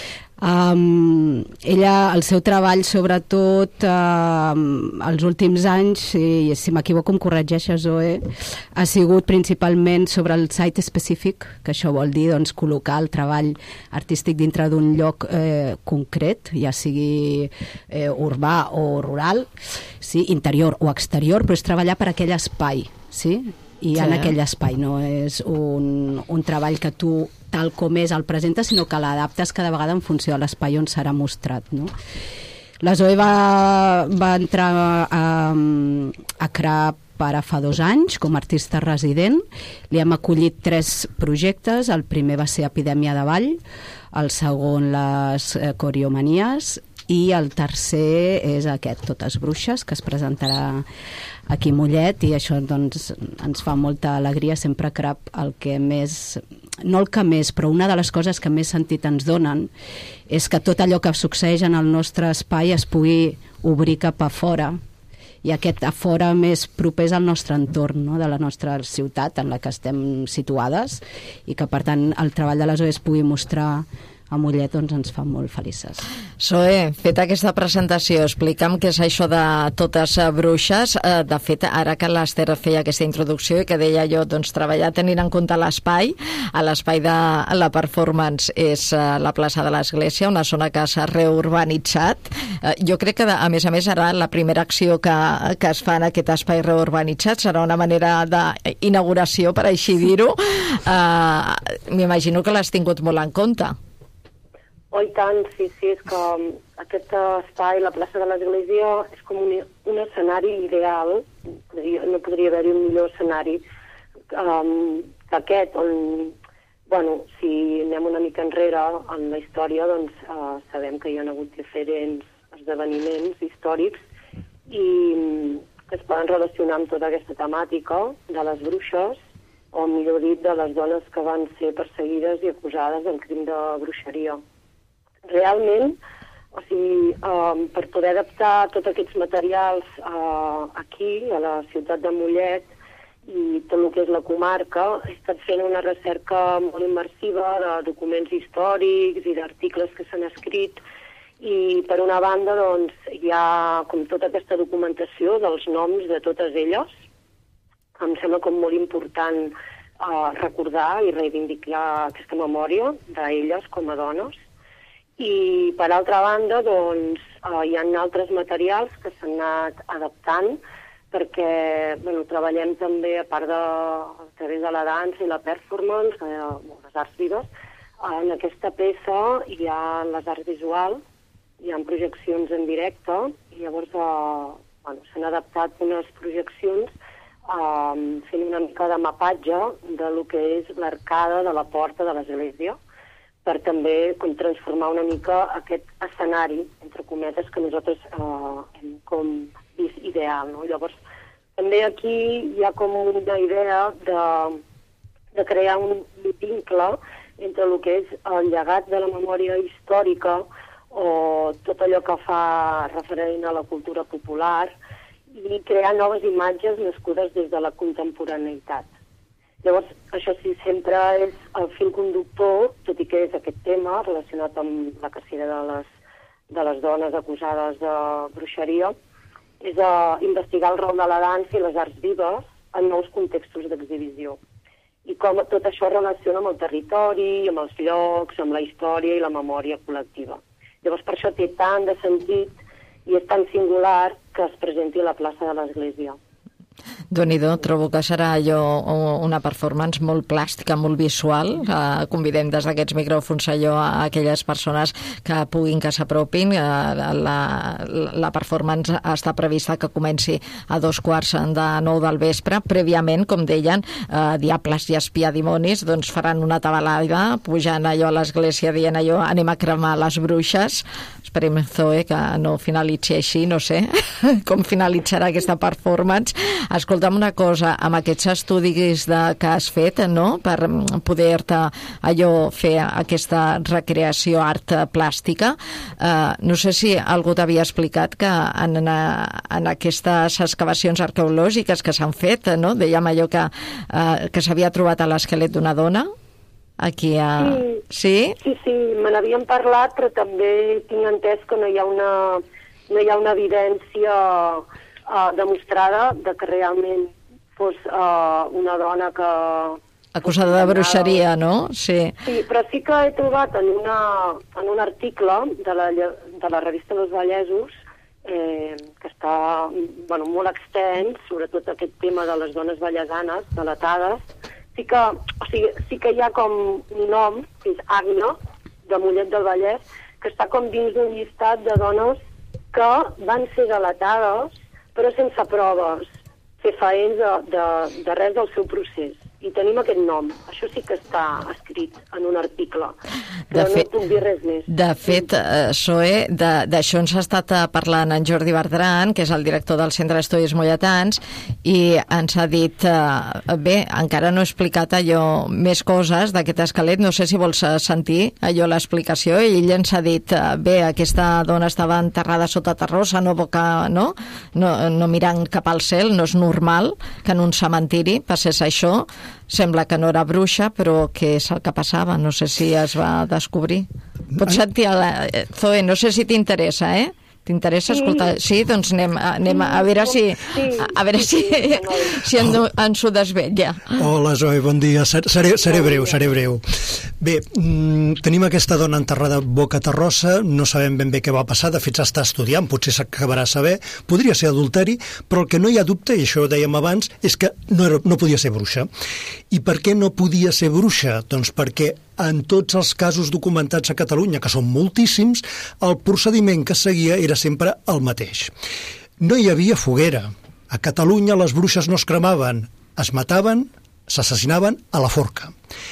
Um, ella, el seu treball, sobretot, uh, els últims anys, i si m'equivoco em corregeixes, Zoe, ha sigut principalment sobre el site específic, que això vol dir doncs, col·locar el treball artístic dintre d'un lloc eh, concret, ja sigui eh, urbà o rural, sí, interior o exterior, però és treballar per aquell espai, sí? I sí. En aquell espai, no és un, un treball que tu tal com és el presentes, sinó que l'adaptes cada vegada en funció de l'espai on serà mostrat, no? La Zoe va, va entrar a, a CRAP ara fa dos anys com a artista resident. Li hem acollit tres projectes. El primer va ser Epidèmia de Ball, el segon les eh, Coreomanies, i el tercer és aquest, Totes bruixes, que es presentarà aquí a Mollet, i això doncs, ens fa molta alegria. Sempre CRAP el que més, no el que més, però una de les coses que més sentit ens donen és que tot allò que succeeix en el nostre espai es pugui obrir cap a fora, i aquest a fora més proper al nostre entorn, no? De la nostra ciutat en la que estem situades, i que per tant el treball de la Zoe es pugui mostrar a Mollet, doncs ens fa molt felices. Zoe, feta aquesta presentació, explica'm què és això de Totes bruixes. De fet, ara que l'Ester feia aquesta introducció i que deia jo, doncs treballar tenint en compte l'espai, a l'espai de la performance és la plaça de l'Església, una zona que s'ha reurbanitzat. Jo crec que, a més a més, ara la primera acció que, que es fa en aquest espai reurbanitzat serà una manera d'inauguració, per així dir-ho. Uh, M'imagino que l'has tingut molt en compte. Oh, i tant, sí, sí, és que aquest espai, la plaça de l'Església, és com un, un escenari ideal, no podria haver-hi un millor escenari um, que aquest, on, bueno, si anem una mica enrere en la història, doncs uh, sabem que hi ha hagut diferents esdeveniments històrics i que es poden relacionar amb tota aquesta temàtica de les bruixes, o millor dit, de les dones que van ser perseguides i acusades del crim de bruixeria. Realment, o sigui, um, per poder adaptar tots aquests materials uh, aquí, a la ciutat de Mollet, i tot el que és la comarca, he estat fent una recerca molt immersiva de documents històrics i d'articles que s'han escrit, i per una banda doncs, hi ha com tota aquesta documentació dels noms de totes elles, que em sembla com molt important uh, recordar i reivindicar aquesta memòria d'elles com a dones. I per altra banda, doncs, eh, hi ha altres materials que s'han anat adaptant perquè bueno, treballem també, a part de, a través de la dansa i la performance, eh, les arts vives, en aquesta peça hi ha les arts visuals, hi ha projeccions en directe, i llavors eh, bueno, s'han adaptat unes projeccions eh, fent una mica de mapatge de lo que és l'arcada de la porta de l'església, per també com transformar una mica aquest escenari, entre cometes, que nosaltres eh, hem com vist ideal, no? Llavors, també aquí hi ha com una idea de, de crear un vincle entre el que és el llegat de la memòria històrica o tot allò que fa referent a la cultura popular i crear noves imatges nascudes des de la contemporaneïtat. Llavors, això sí, sempre és el fil conductor, tot i que és aquest tema relacionat amb la cacera de les, de les dones acusades de bruixeria, és a investigar el rol de la dansa i les arts vives en nous contextos d'exhibició. I com tot això relaciona amb el territori, amb els llocs, amb la història i la memòria col·lectiva. Llavors, per això té tant de sentit i és tan singular que es presenti a la plaça de l'Església. Déu-n'hi-do, trobo que serà allò una performance molt plàstica, molt visual. Uh, convidem des d'aquests micròfons allò a aquelles persones que puguin, que s'apropin. Uh, la, la performance està prevista que comenci a dos quarts de nou del vespre. Prèviament, com deien, uh, diables i espiadimonis, doncs faran una tabalada pujant allò a l'església dient allò, anem a cremar les bruixes. Esperem, Zoe, que no finalitzi així, no sé com finalitzarà aquesta performance. Escolta'm una cosa, amb aquests estudis de, que has fet, no?, per poder-te allò fer aquesta recreació art plàstica, eh, no sé si algú t'havia explicat que en, en aquestes excavacions arqueològiques que s'han fet, no?, dèiem allò que, eh, que s'havia trobat a l'esquelet d'una dona, aquí a... Sí, sí, sí, sí me n'havien parlat, però també tinc entès que no hi ha una, no hi ha una evidència Uh, demostrada de que realment fos uh, una dona que... acusada de bruixeria, no? Sí. Sí, però sí que he trobat en, una, en un article de la, de la revista dels Vallesos eh, que està bueno, molt extens, sobretot aquest tema de les dones vallesanes, delatades. Sí que, o sigui, sí que hi ha com un nom, que és Àguila, de Mollet del Vallès, que està com dins d'un llistat de dones que van ser delatades però sense proves fefaents de, de, de res del seu procés. I tenim aquest nom. Això sí que està escrit en un article, però de fet, no puc dir res més. De fet, eh, Zoe, d'això ens ha estat parlant en Jordi Bertran, que és el director del Centre d'Estudis Molletans, i ens ha dit, eh, bé, encara no he explicat allò més coses d'aquest esquelet, no sé si vols sentir allò l'explicació, i ell ens ha dit, eh, bé, aquesta dona estava enterrada sota terrossa, no, boca, no? No, no mirant cap al cel, no és normal que en un cementiri passés això. Sembla que no era bruixa, però què és el que passava? No sé si es va descobrir. Pots sentir, la... Zoe, no sé si t'interessa, eh? T'interessa escoltar? Sí, doncs anem, anem a veure si a veure si, si ens ho desvetlla. Hola, Zoe, bon dia. Seré, seré breu, seré breu. Bé, tenim aquesta dona enterrada boca terrossa, no sabem ben bé què va passar, de fet s'està estudiant, potser s'acabarà a saber, podria ser adulteri, però el que no hi ha dubte, i això ho dèiem abans, és que no, era, no podia ser bruixa. I per què no podia ser bruixa? Doncs perquè en tots els casos documentats a Catalunya, que són moltíssims, el procediment que seguia era sempre el mateix. No hi havia foguera. A Catalunya les bruixes no es cremaven, es mataven, s'assassinaven a la forca.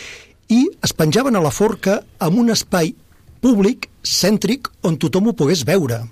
I es penjaven a la forca en un espai públic, cèntric, on tothom ho pogués veure.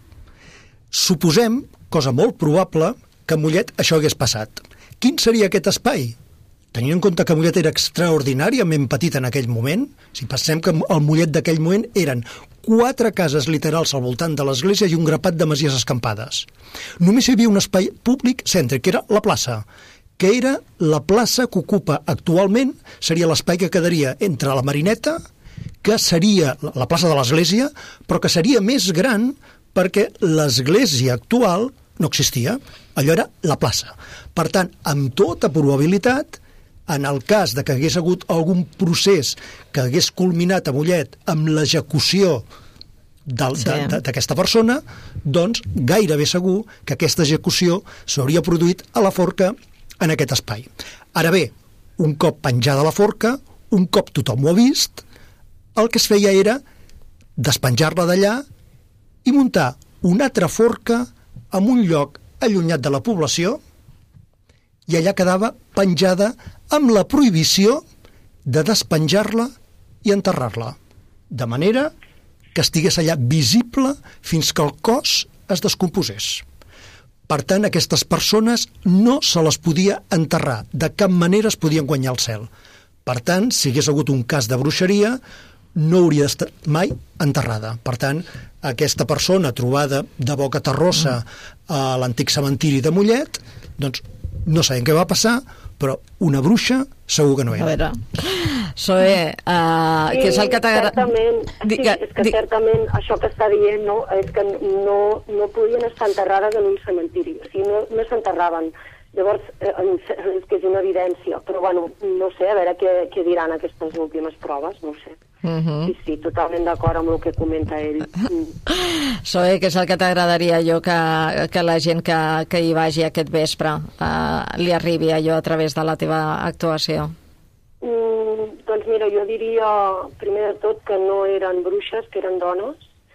Suposem, cosa molt probable, que a Mollet això hagués passat. Quin seria aquest espai? Tenint en compte que Mollet era extraordinàriament petit en aquell moment, si pensem que el Mollet d'aquell moment eren quatre cases literals al voltant de l'església i un grapat de masies escampades. Només hi havia un espai públic cèntric, que era la plaça, que era la plaça que ocupa actualment, seria l'espai que quedaria entre la Marineta, que seria la plaça de l'església, però que seria més gran perquè l'església actual no existia. Allò era la plaça. Per tant, amb tota probabilitat, en el cas de que hagués hagut algun procés que hagués culminat a Mollet amb l'execució d'aquesta persona, doncs gairebé segur que aquesta execució s'hauria produït a la forca en aquest espai. Ara bé, un cop penjada la forca, un cop tothom ho ha vist, el que es feia era despenjar-la d'allà i muntar una altra forca en un lloc allunyat de la població, i allà quedava penjada amb la prohibició de despenjar-la i enterrar-la. de manera que estigués allà visible fins que el cos es descomposés. Per tant, aquestes persones no se les podia enterrar, de cap manera es podien guanyar el cel. Per tant, si hagués hagut un cas de bruixeria, no hauria d'estar mai enterrada. Per tant, aquesta persona trobada de boca terrossa a l'antic cementiri de Mollet, doncs no sabem què va passar, però una bruixa segur que no era. A veure, Zoe, uh, sí, què és el que t'agrada? Certament, sí, és que certament això que està dient, no, és que no, no podien estar enterrades en un cementiri, o sigui, no, no s'enterraven. Llavors, eh, és que és una evidència, però bueno, no sé, a veure què, què diran aquestes últimes proves, no ho sé. Uh -huh. Sí, sí, totalment d'acord amb el que comenta ell. Mm. Zoe, què és el que t'agradaria allò que, que la gent que, que hi vagi aquest vespre uh, li arribi allò a través de la teva actuació? Mm, doncs mira, jo diria, primer de tot, que no eren bruixes, que eren dones,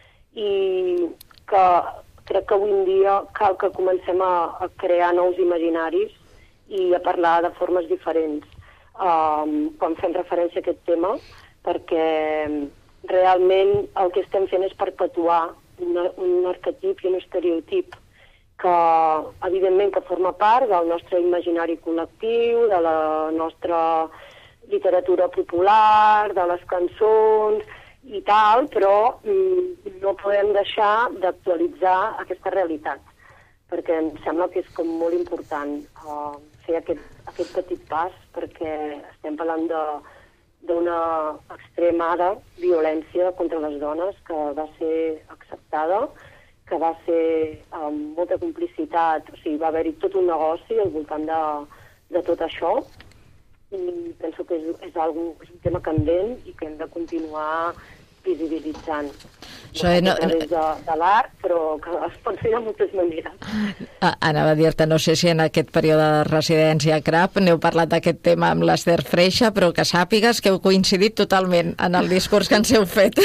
i que crec que avui en dia cal que comencem a, a crear nous imaginaris i a parlar de formes diferents um, quan fem referència a aquest tema, perquè realment el que estem fent és perpetuar una, un arquetip i un estereotip que, evidentment, que forma part del nostre imaginari col·lectiu, de la nostra literatura popular, de les cançons i tal, però mm, no podem deixar d'actualitzar aquesta realitat, perquè em sembla que és com molt important uh, fer aquest, aquest petit pas, perquè estem parlant de d'una extremada violència contra les dones que va ser acceptada, que va ser amb molta complicitat, o sigui, va haver-hi tot un negoci al voltant de, de tot això, i penso que és, és, algo, és un tema candent i que hem de continuar visibilitzant. No no, a través de, de l'art, però que es pot fer de moltes maneres. Ah, anava a dir-te, no sé si en aquest període de residència a C R A P n'heu parlat d'aquest tema amb l'Ester Freixa, però que sàpigues que heu coincidit totalment en el discurs que ens heu fet.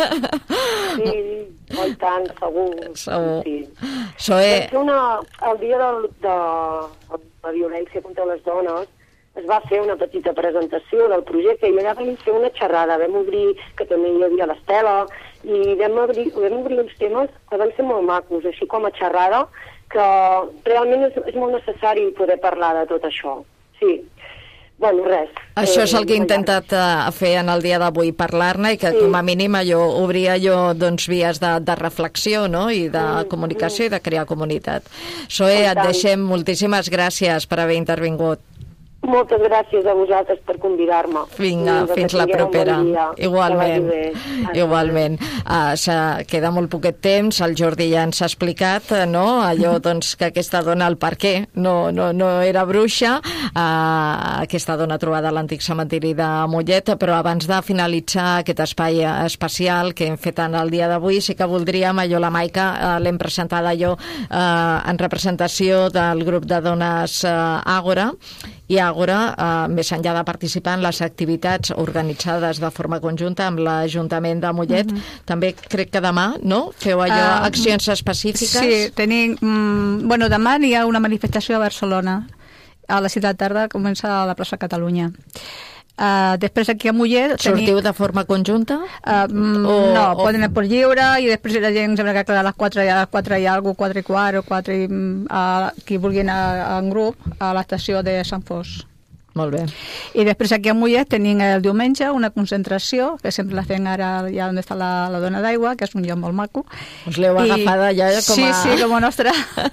Sí, oh, i tant, segur. Segur. Sí. Zoe... Una, el dia de, de la violència contra les dones es va fer una petita presentació del projecte i allà vam fer una xerrada, vam obrir, que també hi havia l'Estela, i vam obrir, vam obrir uns temes que van ser molt macos, així com a xerrada, que realment és, és molt necessari poder parlar de tot això. Sí. Bueno, res. Això és el que he intentat uh, fer en el dia d'avui, parlar-ne i que sí. Com a mínim allò, obrir allò doncs, vies de, de reflexió, no? I de mm, comunicació mm. i de crear comunitat. Zoe, et deixem moltíssimes gràcies per haver intervingut. Moltes gràcies a vosaltres per convidar-me. Vinga, I fins la propera. Bon igualment, igualment. Uh, queda molt poquet temps, el Jordi ja ens ha explicat, no? Allò doncs, que aquesta dona, el per què, no, no, no era bruixa, uh, aquesta dona trobada a l'antic cementiri de Mollet, però abans de finalitzar aquest espai especial que hem fet en el dia d'avui, sí que voldríem, allò la Maica, uh, l'hem presentat allò uh, en representació del grup de dones uh, Àgora, i Àgora, eh, més enllà de participar en les activitats organitzades de forma conjunta amb l'Ajuntament de Mollet, mm-hmm. també crec que demà, no? Feu allò, uh, accions específiques? Sí, tenim... Mm, bueno, demà hi ha una manifestació a Barcelona. A la ciutat tarda comença a la plaça Catalunya. Uh, després aquí a Mollet... Sortiu de forma conjunta? Uh, mm, o, no, o... poden anar per lliure i després la gent sembla que a les quatre, a les quatre i alguna cosa, quatre i quart o quatre i, uh, qui vulgui anar en grup a l'estació de Sant Fos. Molt bé. I després aquí a Mollet tenim el diumenge una concentració, que sempre la fem ara allà on està la, la dona d'aigua, que és un lloc molt maco. Us l'heu I... agafada ja com sí, a... Sí, sí, com a nostra.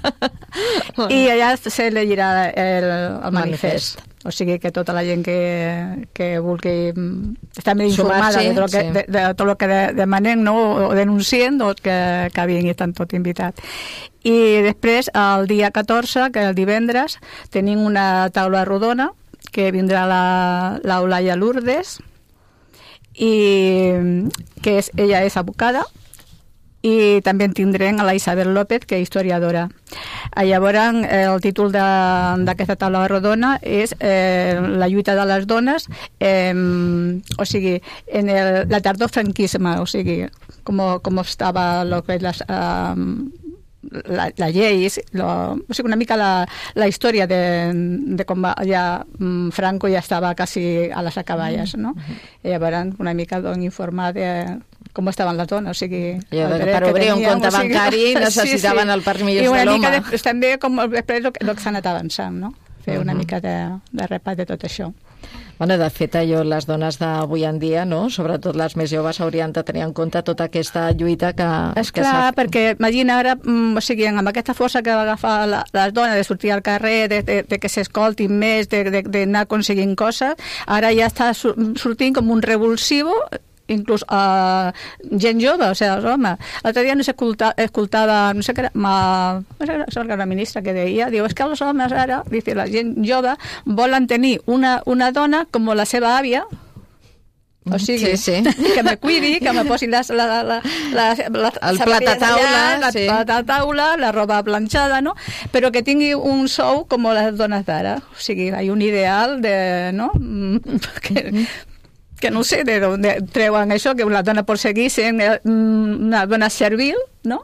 I allà se llegirà el, el manifest. manifest. O sigui que tota la gent que, que vulgui estar més informada de tot el que, sí. de, de tot el que de, demanem, no? O denuncien, doncs que, que vinguin, estan tots invitats. I després, el dia catorze, que el divendres, tenim una taula rodona que vindrà l'Eulàlia Lourdes, i que és, ella és advocada, i també en tindrem a la Isabel López, que és historiadora. Llavors, el títol d'aquesta taula rodona és eh, la lluita de les dones, eh, o sigui, en el, la tardor franquisme, o sigui, com, com estava lo que les... Eh, la, la llei, lo, o sigui, una mica la, la història de, de com va, ja Franco ja estava quasi a les acaballes, no? I llavors una mica doncs, informar de com estaven les dones, o sigui... Jo, per obrir un compte bancari necessitaven el permís de l'home. I una mica després també com després el que s'ha anat avançant, no? Fer una mica de, de repat de tot això. Bueno, de fet, allò, les dones d'avui en dia, no? Sobretot les més joves, haurien de tenir en compte tota aquesta lluita que... És clar, que perquè imagina ara, o sigui, amb aquesta força que va agafar la, les dones de sortir al carrer, de, de, de que s'escoltin més, d'anar aconseguint coses, ara ja està sortint com un revulsivo, inclús uh, gent jove, o sigui, els homes. L'altre dia no s'escoltava, escoltava, no sé què era, ma, no sé què era la ministra que deia, diu, és que els homes ara, dice, la gent jove, volen tenir una, una dona com la seva àvia, o sigui, sí, sí. que me cuidi, que me posi les, la, la, la, la, el plat a taula, allà, sí. la plat a taula, la roba planxada, no? Però que tingui un sou com les dones d'ara. O sigui, hi ha un ideal de, no? que, que no sé de on treuen això, que una dona pot seguir sent una dona servil, no?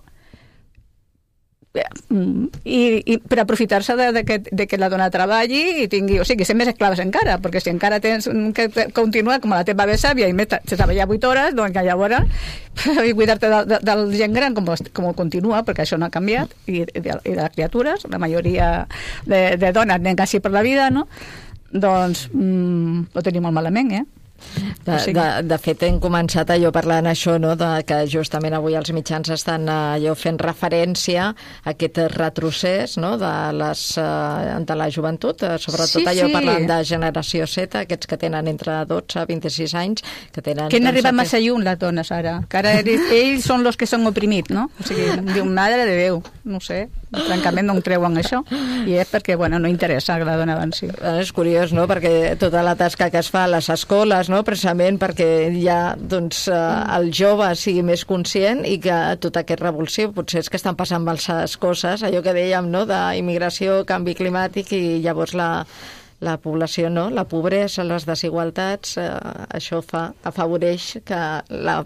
I, i per aprofitar-se de, de, que, de que la dona treballi i tingui, o sigui, ser més esclaves encara, perquè si encara tens que continuar com la teva besàvia i més se treballar vuit hores, doncs que llavors i cuidar-te de, de, del gent gran com, com continua, perquè això no ha canviat, i, i, de, i de les criatures, la majoria de, de dones anem quasi per la vida, no? Doncs mm, ho tenim molt malament, eh? De, de, de fet, hem començat allò parlant això, no?, de que justament avui els mitjans estan allò fent referència a aquest retrocés, no?, de, les, de la joventut, sobretot sí, allò sí. parlant de generació Z, aquests que tenen entre dotze i vint-i-sis anys, que tenen... Que han arribat aquest... massa lluny les dones ara, que ara ells són els que són oprimits, no? O sigui, diu, madre de Déu, no sé, francament no en treuen això, i és perquè, bueno, no interessa que la dona avanci. És curiós, no?, perquè tota la tasca que es fa a les escoles, no?, precisament perquè ja doncs, el jove sigui més conscient i que tot aquest revulsiu potser és que estan passant malses coses, allò que dèiem, no?, d'immigració, canvi climàtic, i llavors la, la població, no?, la pobresa, les desigualtats, eh, això fa, afavoreix que la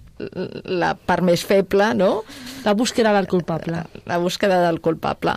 la part més feble, no? La búsqueda del culpable. La búsqueda del culpable.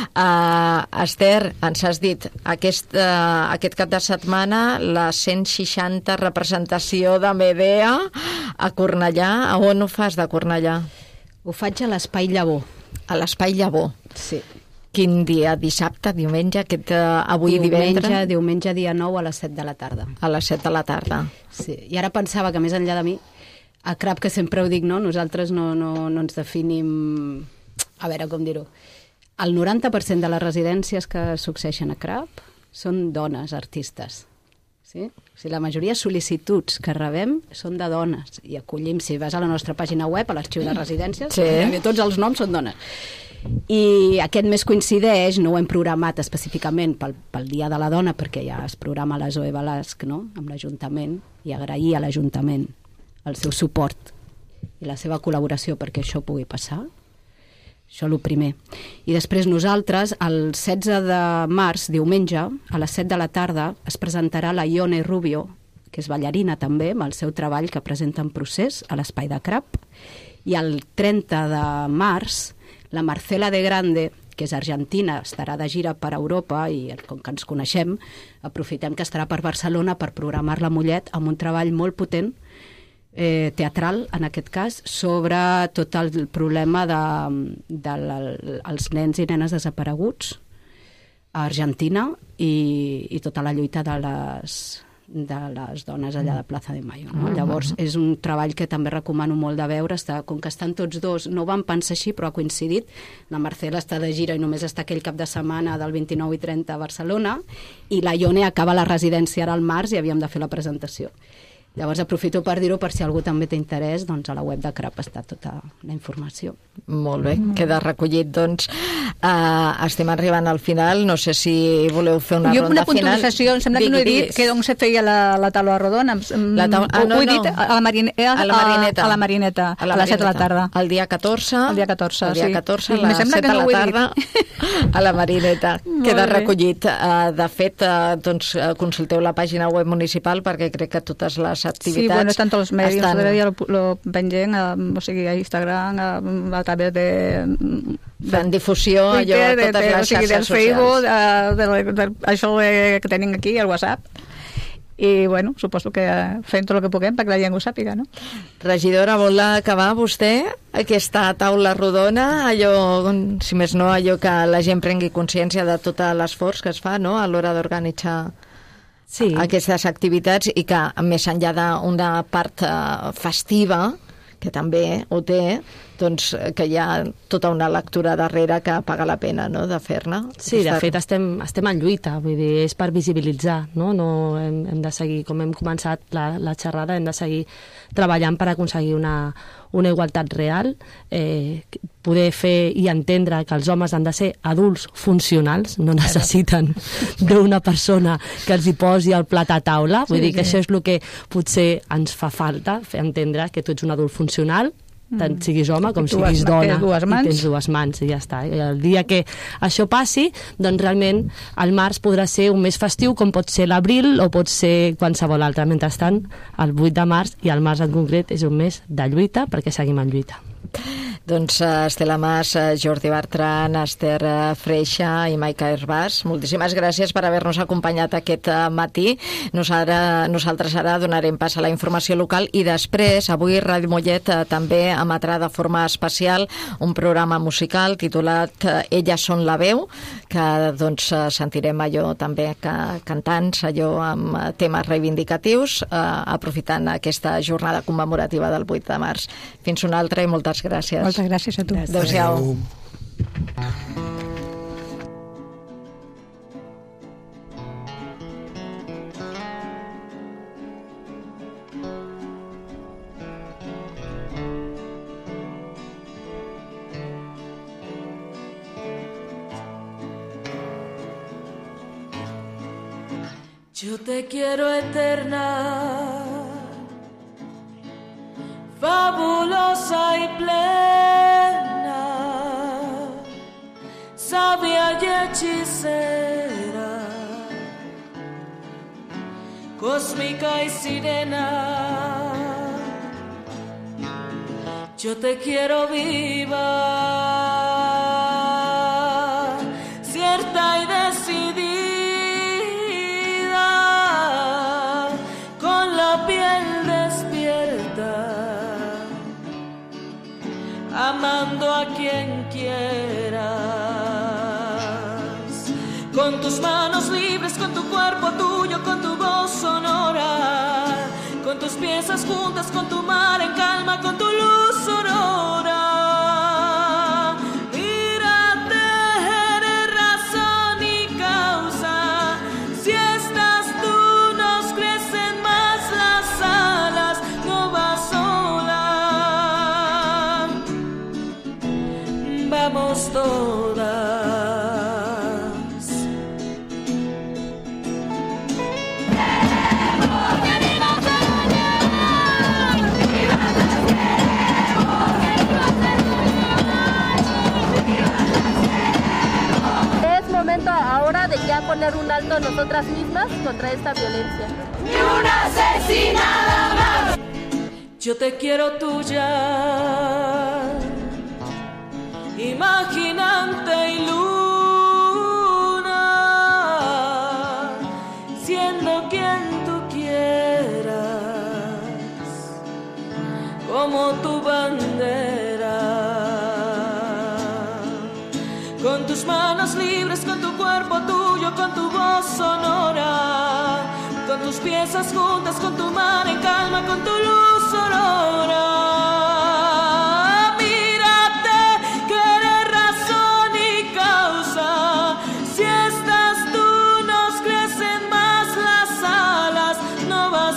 Uh, Esther, ens has dit, aquest, uh, aquest cap de setmana la cent seixanta representació de Medea a Cornellà. A on ho fas, de Cornellà? Ho faig a l'Espai Llavor. A l'Espai Llavor? Sí. Quin dia? Dissabte, diumenge, aquest, uh, avui diumenge, divendres? Diumenge, dia nou, a les set de la tarda. A les set de la tarda. Sí, i ara pensava que més enllà de mi, a CRAP, que sempre ho dic, no? Nosaltres no, no, no ens definim... A veure, com dir-ho? El noranta per cent de les residències que succeeixen a CRAP són dones artistes. Sí? O sigui, la majoria de sol·licituds que rebem són de dones. I acollim, si vas a la nostra pàgina web, a l'arxiu de residències, sí. tots els noms són dones. I aquest mes coincideix, no ho hem programat específicament pel, pel Dia de la Dona, perquè ja es programa a la Zoe Balasc, no?, amb l'Ajuntament, i agrair a l'Ajuntament el seu suport i la seva col·laboració perquè això pugui passar. Això el primer. I després nosaltres, el setze de març, diumenge, a les set de la tarda, es presentarà la Ione Rubio, que és ballarina també, amb el seu treball que presenta en procés a l'Espai de CRAP. I el trenta de març, la Marcela de Grande, que és argentina, estarà de gira per Europa i com que ens coneixem, aprofitem que estarà per Barcelona per programar-la a Mollet amb un treball molt potent, Eh, teatral, en aquest cas, sobre tot el problema de, de la, els nens i nenes desapareguts a Argentina i, i tota la lluita de les, de les dones allà de Plaza de Mayo. No? Llavors, és un treball que també recomano molt de veure, està, com que estan tots dos, no ho van pensar així, però ha coincidit. La Marcela està de gira i només està aquell cap de setmana del vint-i-nou i trenta a Barcelona, i la Ione acaba la residència ara al març i havíem de fer la presentació. Llavors aprofito per dir-ho per si algú també té interès, doncs a la web de CRAP està tota la informació. Molt bé, queda recollit. Doncs uh, estem arribant al final, no sé si voleu fer una jo ronda final. Jo una puntualització, em sembla que no he dit que on se feia la, la taula rodona. La taula, ah, no, ho he no. dit a la, marine, a, a la Marineta. A la Marineta, a, la a les set de la tarda. El dia catorze. El dia catorze, el dia sí. catorze, a les set de la tarda, a la Marineta. Queda recollit. Uh, de fet, uh, doncs, uh, consulteu la pàgina web municipal perquè crec que totes les activitats... Sí, bueno, estan tots els medis, estan... ja lo, lo pengem, a, o sigui, a Instagram, a, a través de... Fan difusió, allò, de, de, totes de, les o sigui, xarxes del Facebook, socials. De, de, de, de, això que tenim aquí, el WhatsApp. i bueno, suposo que fem tot el que puguem perquè la gent ho sàpiga, no? Regidora, vol acabar vostè aquesta taula rodona, allò, si més no, allò que la gent prengui consciència de tot l'esforç que es fa, no?, a l'hora d'organitzar sí. aquestes activitats i que, més enllà d'una part uh, festiva, que també ho té, doncs que hi ha tota una lectura darrere que paga la pena, no?, de fer-ne. Sí, de fet estem, estem en lluita, vull dir, és per visibilitzar, no? no hem, hem de seguir, com hem començat la, la xerrada, hem de seguir treballant per aconseguir una, una igualtat real, eh, poder fer i entendre que els homes han de ser adults funcionals, no necessiten d'una persona que els hi posi el plat a taula, vull sí, dir que sí. això és el que potser ens fa falta, fer entendre que tu ets un adult funcional, tant siguis home com dues, siguis dona dues i tens dues mans i ja està. I el dia que això passi, doncs realment el març podrà ser un mes festiu com pot ser l'abril o pot ser qualsevol altre. Mentrestant, el vuit de març i el març en concret és un mes de lluita perquè seguim en lluita. Doncs Estela Mas, Jordi Bertran, Esther Freixa i Maica Herbàs, moltíssimes gràcies per haver-nos acompanyat aquest matí. Nos ara, nosaltres ara donarem pas a la informació local i després, avui Ràdio Mollet també emetrà de forma especial un programa musical titulat Elles són la veu, que doncs sentirem allò també que cantants, allò amb temes reivindicatius, eh, aprofitant aquesta jornada commemorativa del vuit de març. Fins una altra i moltes gràcies. Moltes gràcies a tu. Adéu-siau. Yo te quiero eterna, fabulosa y plena, sabia y hechicera, cósmica y sirena. Yo te quiero viva, cierta y decidida, con la piel despierta, amando a quien quieras, con tus manos libres, con tu cuerpo tuyo, con tu voz sonora, con tus piezas juntas, con tu mar en calma, con tu luz aurora. Mírate, eres razón y causa, si estás tú nos crecen más las alas, no vas sola, vamos todas. Ahora de ya poner un alto a nosotras mismas contra esta violencia. ¡Ni una asesinada más! Yo te quiero tuya, imaginante y luna, siendo quien tú quieras, como tu bandera. Con tus manos libres, con tu cuerpo tuyo, con tu voz sonora, con tus piezas juntas, con tu mar en calma, con tu luz aurora. Mírate, que eres razón y causa, si estás tú nos crecen más las alas, no vas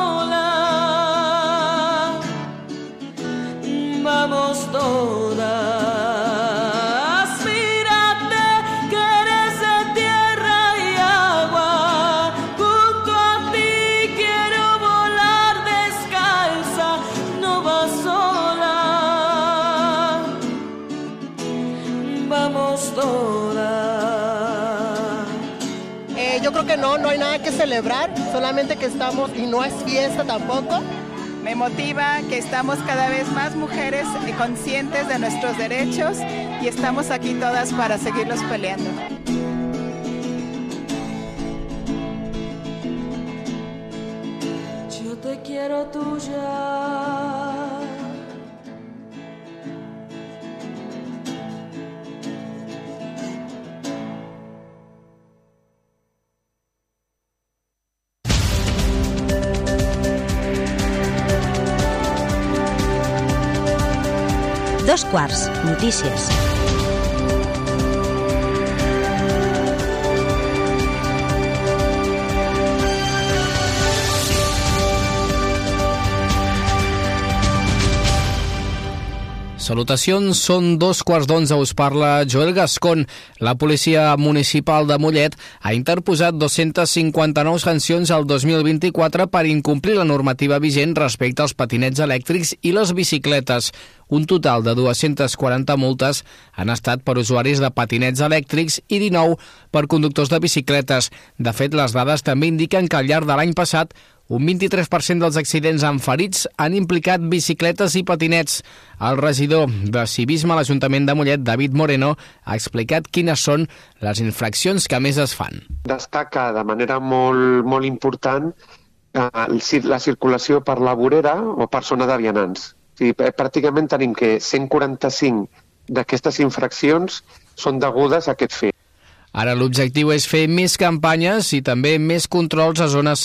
sola, vamos todas. Eh, yo creo que no, no hay nada que celebrar, solamente que estamos, y no es fiesta tampoco. Me motiva que estamos cada vez más mujeres conscientes de nuestros derechos y estamos aquí todas para seguirlos peleando. te quiero tuya. Dos quarts, notícies. Salutacions, són dos quarts d'onze, us parla Joel Gascon. La policia municipal de Mollet ha interposat dos-centes cinquanta-nou sancions al dos mil vint-i-quatre per incomplir la normativa vigent respecte als patinets elèctrics i les bicicletes. Un total de dues-centes quaranta multes han estat per usuaris de patinets elèctrics i dinou per conductors de bicicletes. De fet, les dades també indiquen que al llarg de l'any passat un vint-i-tres per cent dels accidents amb ferits han implicat bicicletes i patinets. El regidor de Civisme a l'Ajuntament de Mollet, David Moreno, ha explicat quines són les infraccions que més es fan. Destaca de manera molt, molt important eh, la circulació per la vorera o per zona de vianants. Sí, pràcticament tenim que cent quaranta-cinc d'aquestes infraccions són degudes a aquest fet. Ara l'objectiu és fer més campanyes i també més controls a zones